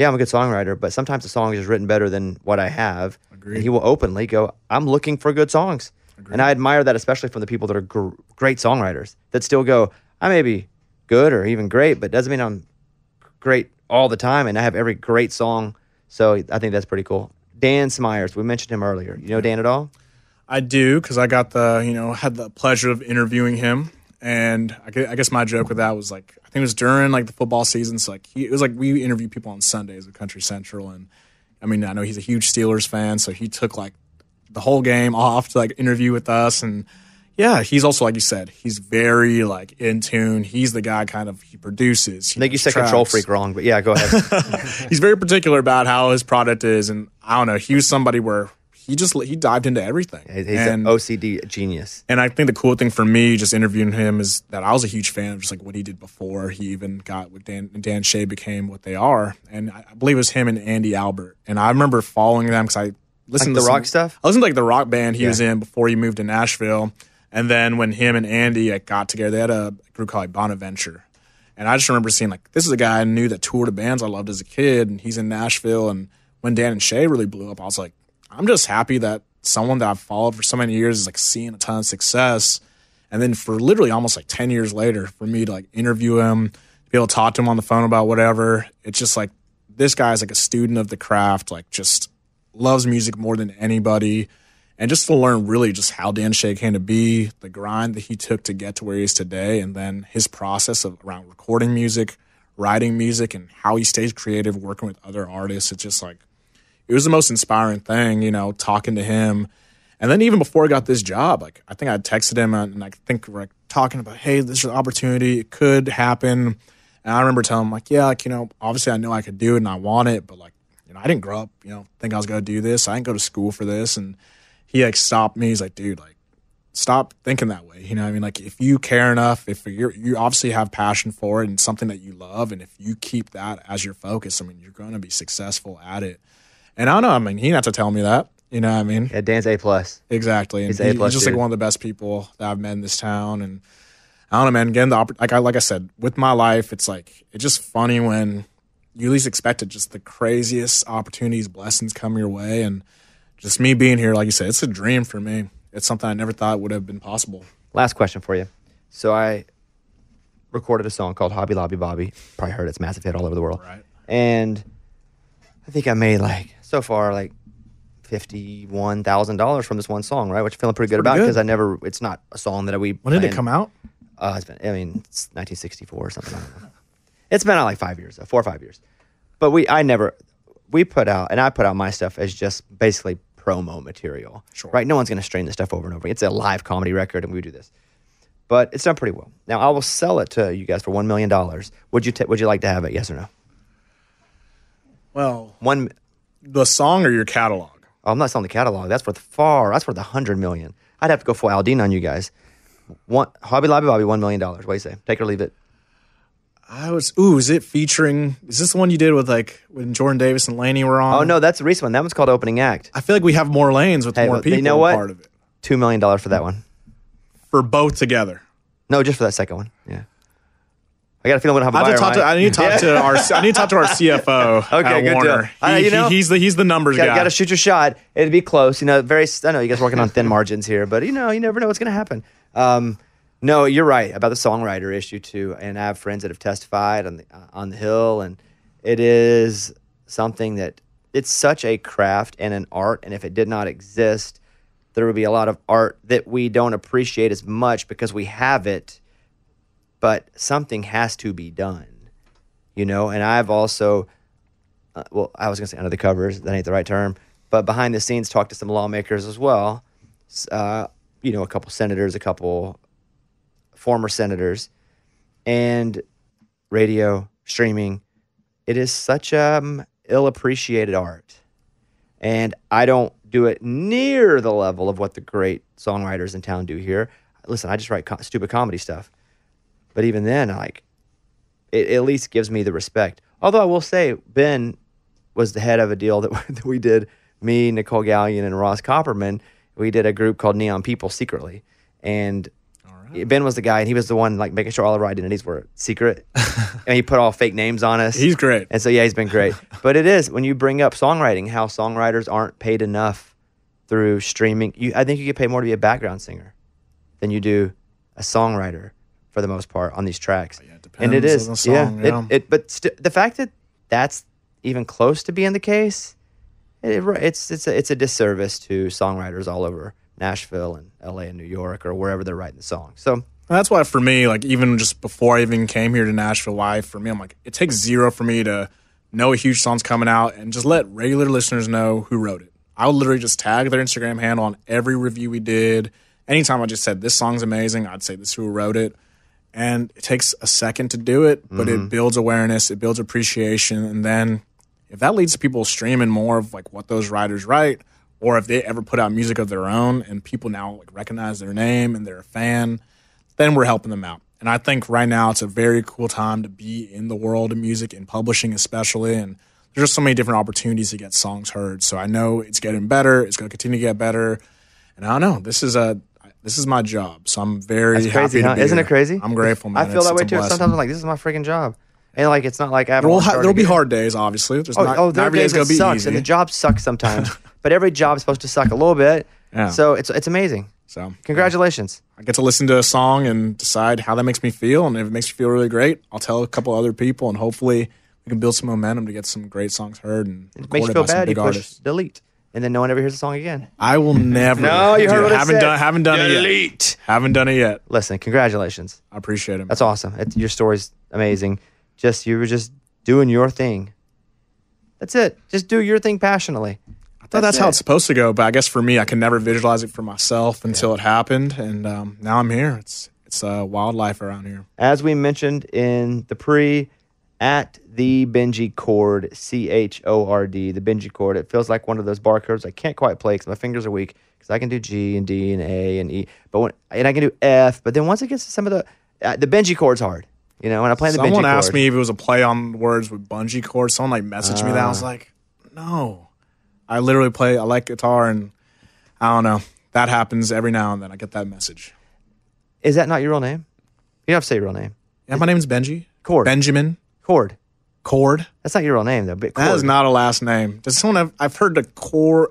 yeah, I'm a good songwriter, but sometimes the song is written better than what I have. Agreed. And he will openly go, I'm looking for good songs. Agreed. And I admire that, especially from the people that are great songwriters that still go, I may be good or even great, but doesn't mean I'm great all the time. And I have every great song. So I think that's pretty cool. Dan Smyers, we mentioned him earlier. You know Dan at all? I do, because I got had the pleasure of interviewing him. And I guess my joke with that was like, I think it was during like the football season. So like it was like we interview people on Sundays at Country Central, and I mean I know he's a huge Steelers fan, so he took like the whole game off to like interview with us. And yeah, he's also, like you said, he's very like in tune. He's the guy he produces. I think you said control freak wrong, but yeah, go ahead. He's very particular about how his product is, and I don't know. He was somebody where he dived into everything. He's an OCD genius. And I think the cool thing for me just interviewing him is that I was a huge fan of just like what he did before he even got with Dan Shay became what they are. And I believe it was him and Andy Albert. And I remember following them because I listened like to the rock stuff. I listened to like the rock band he was in before he moved to Nashville. And then when him and Andy got together, they had a group called like Bonaventure. And I just remember seeing like, this is a guy I knew that toured the bands I loved as a kid, and he's in Nashville. And when Dan and Shay really blew up, I was like, I'm just happy that someone that I've followed for so many years is like seeing a ton of success. And then for literally almost like 10 years later, for me to like interview him, be able to talk to him on the phone about whatever, it's just like, this guy is like a student of the craft, like just loves music more than anybody. And just to learn really just how Dan Shay came to be, the grind that he took to get to where he is today, and then his process around recording music, writing music, and how he stays creative, working with other artists. It's just like, it was the most inspiring thing, talking to him. And then even before I got this job, like I think I texted him and I think we're like talking about, hey, this is an opportunity. It could happen. And I remember telling him like, yeah, like, obviously I know I could do it and I want it, but like, I didn't grow up, think I was going to do this. I didn't go to school for this. And he like stopped me. He's like, dude, like stop thinking that way. You know what I mean? Like if you care enough, if you obviously have passion for it and something that you love, and if you keep that as your focus, I mean, you're going to be successful at it. And I don't know, I mean, he didn't have to tell me that. You know what I mean? Yeah, Dan's A+. Exactly. And He's A+, he's just dude. like one of the best people that I've met in this town. And I don't know, man. Again, like I said, with my life, it's like, it's just funny when you least expect it, just the craziest opportunities, blessings come your way. And just me being here, like you said, it's a dream for me. It's something I never thought would have been possible. Last question for you. So I recorded a song called Hobby Lobby Bobby. Probably heard it's a massive hit all over the world. Right. And I think I made so far $51,000 from this one song, right? Which I'm feeling pretty good about because it's not a song that we When did it come out? It's 1964 or something. I don't know. It's been out like 5 years, 4 or 5 years. But I put out my stuff as just basically promo material. Sure. Right? No one's going to string this stuff over and over. It's a live comedy record and we do this. But it's done pretty well. Now I will sell it to you guys for $1 million. Would you like to have it? Yes or no? Well, the song or your catalog? Oh, I'm not selling the catalog. That's worth $100 million. I'd have to go full Aldine on you guys. Hobby Lobby Bobby, $1 million. What do you say? Take it or leave it? Is it featuring, is this the one you did with when Jordan Davis and Laney were on? Oh, no, that's the recent one. That one's called Opening Act. I feel like we have more lanes with more people you know what? part of it. $2 million for that one. For both together? No, just for that second one. Yeah. I got a feeling I'm going to have a buyer. I need to talk to our CFO. Okay, good Warner. deal. He's the numbers guy. Got to shoot your shot. It'd be close. I know you guys are working on thin margins here, but you never know what's going to happen. No, you're right about the songwriter issue too, and I have friends that have testified on the Hill, and it is something that it's such a craft and an art, and if it did not exist, there would be a lot of art that we don't appreciate as much because we have it, but something has to be done, And I've also, I was going to say under the covers, that ain't the right term, but behind the scenes talked to some lawmakers as well, a couple senators, a couple former senators, and radio, streaming. It is such ill-appreciated art. And I don't do it near the level of what the great songwriters in town do here. Listen, I just write stupid comedy stuff. But even then, it at least gives me the respect. Although I will say, Ben was the head of a deal that we did, me, Nicole Gallion, and Ross Copperman. We did a group called Neon People secretly. And Ben was the guy, and he was the one like making sure all of our identities were secret, and he put all fake names on us. He's great. And so yeah, he's been great. But it is when you bring up songwriting, how songwriters aren't paid enough through streaming. I think you get paid more to be a background singer than you do a songwriter for the most part on these tracks. Yeah, it depends and it is, on the song, yeah. But the fact that that's even close to being the case, it's a disservice to songwriters all over Nashville and LA and New York or wherever they're writing the song. So that's why for me, like even just before I even came here to Nashville, why for me, I'm like, it takes zero for me to know a huge song's coming out and just let regular listeners know who wrote it. I would literally just tag their Instagram handle on every review we did. Anytime I just said, this song's amazing, I'd say this is who wrote it. And it takes a second to do it, but it builds awareness, it builds appreciation. And then if that leads to people streaming more of like what those writers write, or if they ever put out music of their own and people now like recognize their name and they're a fan, then we're helping them out. And I think right now it's a very cool time to be in the world of music and publishing especially. And there's just so many different opportunities to get songs heard. So I know it's getting better. It's going to continue to get better. And I don't know. This is my job. So I'm very happy to be Isn't here. it crazy? I'm grateful, man. I feel that way it's a too. blessing. Sometimes I'm like, this is my freaking job. And like, it's not like I have There'll be hard days, obviously. There are days that sucks, and the job sucks sometimes. But every job's supposed to suck a little bit. Yeah. So it's amazing. So congratulations. I get to listen to a song and decide how that makes me feel. And if it makes me feel really great, I'll tell a couple other people, and hopefully we can build some momentum to get some great songs heard and it makes you feel bad. You push delete, and then no one ever hears the song again. I will never. No, you heard what I said. Haven't done it yet. Haven't done it yet. Listen, congratulations. I appreciate it, man. That's awesome. Your story's amazing. You were just doing your thing. That's it. Just do your thing passionately. I thought that's how it's supposed to go, but I guess for me, I can never visualize it for myself until it happened, and now I'm here. It's wildlife around here. As we mentioned in the pre, at the Benji Chord, CHORD, the Benji Chord. It feels like one of those barcodes I can't quite play because my fingers are weak. Because I can do G and D and A and E, and I can do F. But then once it gets to some of the Benji chord's hard. You know, when I play the Benji chord. Someone asked me if it was a play on words with bungee cord. Someone like messaged me that. I was like, no. I literally I like guitar, and I don't know. That happens every now and then. I get that message. Is that not your real name? You don't have to say your real name. Yeah, my name is Benji. Chord. Benjamin. Chord. That's not your real name, though. But that is not a last name. Does someone I've heard the chord.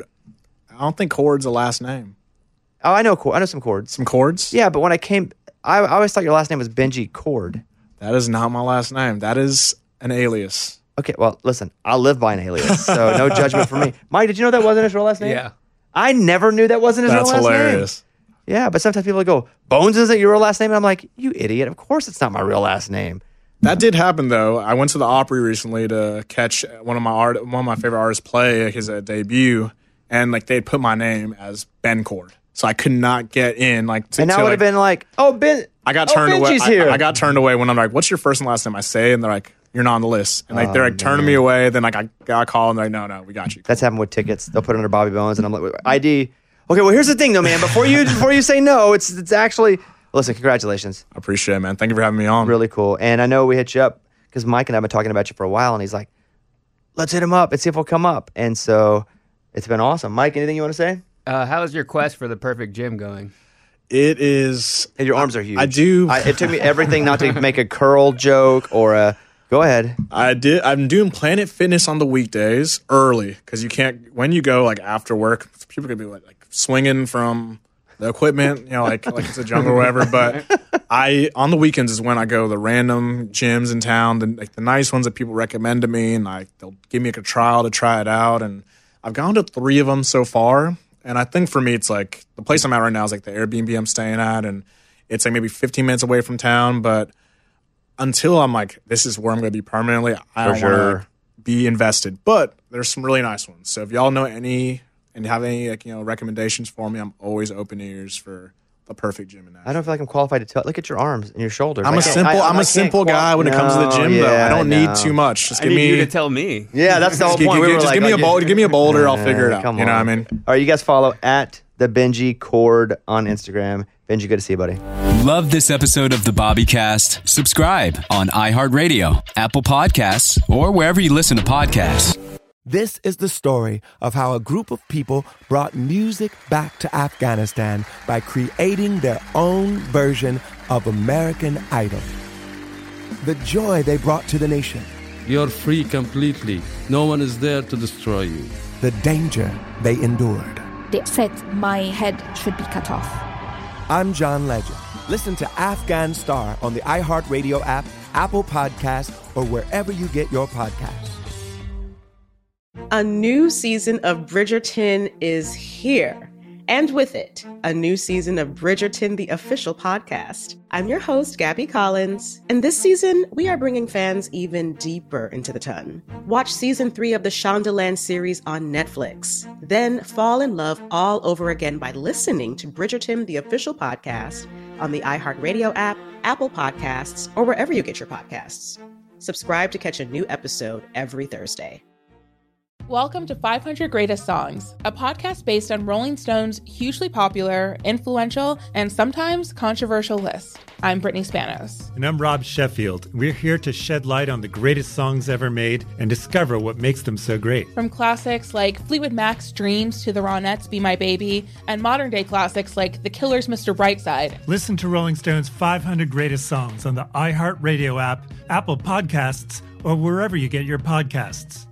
I don't think chord's a last name. Oh, I know chord. I know some chords. Some chords? Yeah, but when I always thought your last name was Benji Chord. That is not my last name. That is an alias. Okay, well, listen, I live by an alias, so no judgment for me. Mike, did you know that wasn't his real last name? Yeah. I never knew that wasn't his real last name. That's hilarious. Yeah, but sometimes people go, Bones isn't your real last name? And I'm like, you idiot. Of course it's not my real last name. That did happen, though. I went to the Opry recently to catch one of my favorite artists play his debut, and like they'd put my name as Ben Chord. So I could not get in. And that would have been like, oh, Ben. I got turned away. Benji's here. I got turned away when I'm like, what's your first and last name? I say, and they're like, you're not on the list. And they're like turning me away. Then like I got a call, and they're like, no, we got you. That's happened with tickets. They'll put it under Bobby Bones, and I'm like, ID. Okay, well, here's the thing, though, man. Before you say no, it's actually, listen, congratulations. I appreciate it, man. Thank you for having me on. Really cool. And I know we hit you up because Mike and I have been talking about you for a while, and he's like, let's hit him up and see if he'll come up. And so it's been awesome. Mike, anything you want to say? How is your quest for the perfect gym going? It is. And your arms are huge. I do. It took me everything not to make a curl joke or a. Go ahead. I'm doing Planet Fitness on the weekdays early because you can't. When you go like after work, people could be like swinging from the equipment, you know, like it's a jungle or whatever. But on the weekends is when I go to the random gyms in town, the nice ones that people recommend to me, and they'll give me a trial to try it out. And I've gone to 3 of them so far. And I think for me, it's like the place I'm at right now is like the Airbnb I'm staying at, and it's like maybe 15 minutes away from town. But until I'm like, this is where I'm going to be permanently, I don't want to be invested. But there's some really nice ones. So if y'all know any and have any recommendations for me, I'm always open ears for the perfect gym in Nashville. I don't feel like I'm qualified to tell. Look at your arms and your shoulders. I'm a simple guy when it comes to the gym, though. I don't need too much. Just give me you to tell me. Yeah, that's the whole point. Just give me a boulder. I'll figure it out. You know what I mean? All right, you guys follow at the Benji Chord on Instagram. Benji, good to see you, buddy. Love this episode of the Bobby Cast? Subscribe on iHeartRadio, Apple Podcasts, or wherever you listen to podcasts. This is the story of how a group of people brought music back to Afghanistan by creating their own version of American Idol. The joy they brought to the nation. You're free completely. No one is there to destroy you. The danger they endured. They said my head should be cut off. I'm John Legend. Listen to Afghan Star on the iHeartRadio app, Apple Podcasts, or wherever you get your podcasts. A new season of Bridgerton is here. And with it, a new season of Bridgerton, the official podcast. I'm your host, Gabby Collins, and this season, we are bringing fans even deeper into the ton. Watch season 3 of the Shondaland series on Netflix. Then fall in love all over again by listening to Bridgerton, the official podcast, on the iHeartRadio app, Apple Podcasts, or wherever you get your podcasts. Subscribe to catch a new episode every Thursday. Welcome to 500 Greatest Songs, a podcast based on Rolling Stone's hugely popular, influential, and sometimes controversial list. I'm Brittany Spanos. And I'm Rob Sheffield. We're here to shed light on the greatest songs ever made and discover what makes them so great. From classics like Fleetwood Mac's Dreams to the Ronettes' Be My Baby, and modern-day classics like The Killers' Mr. Brightside. Listen to Rolling Stone's 500 Greatest Songs on the iHeartRadio app, Apple Podcasts, or wherever you get your podcasts.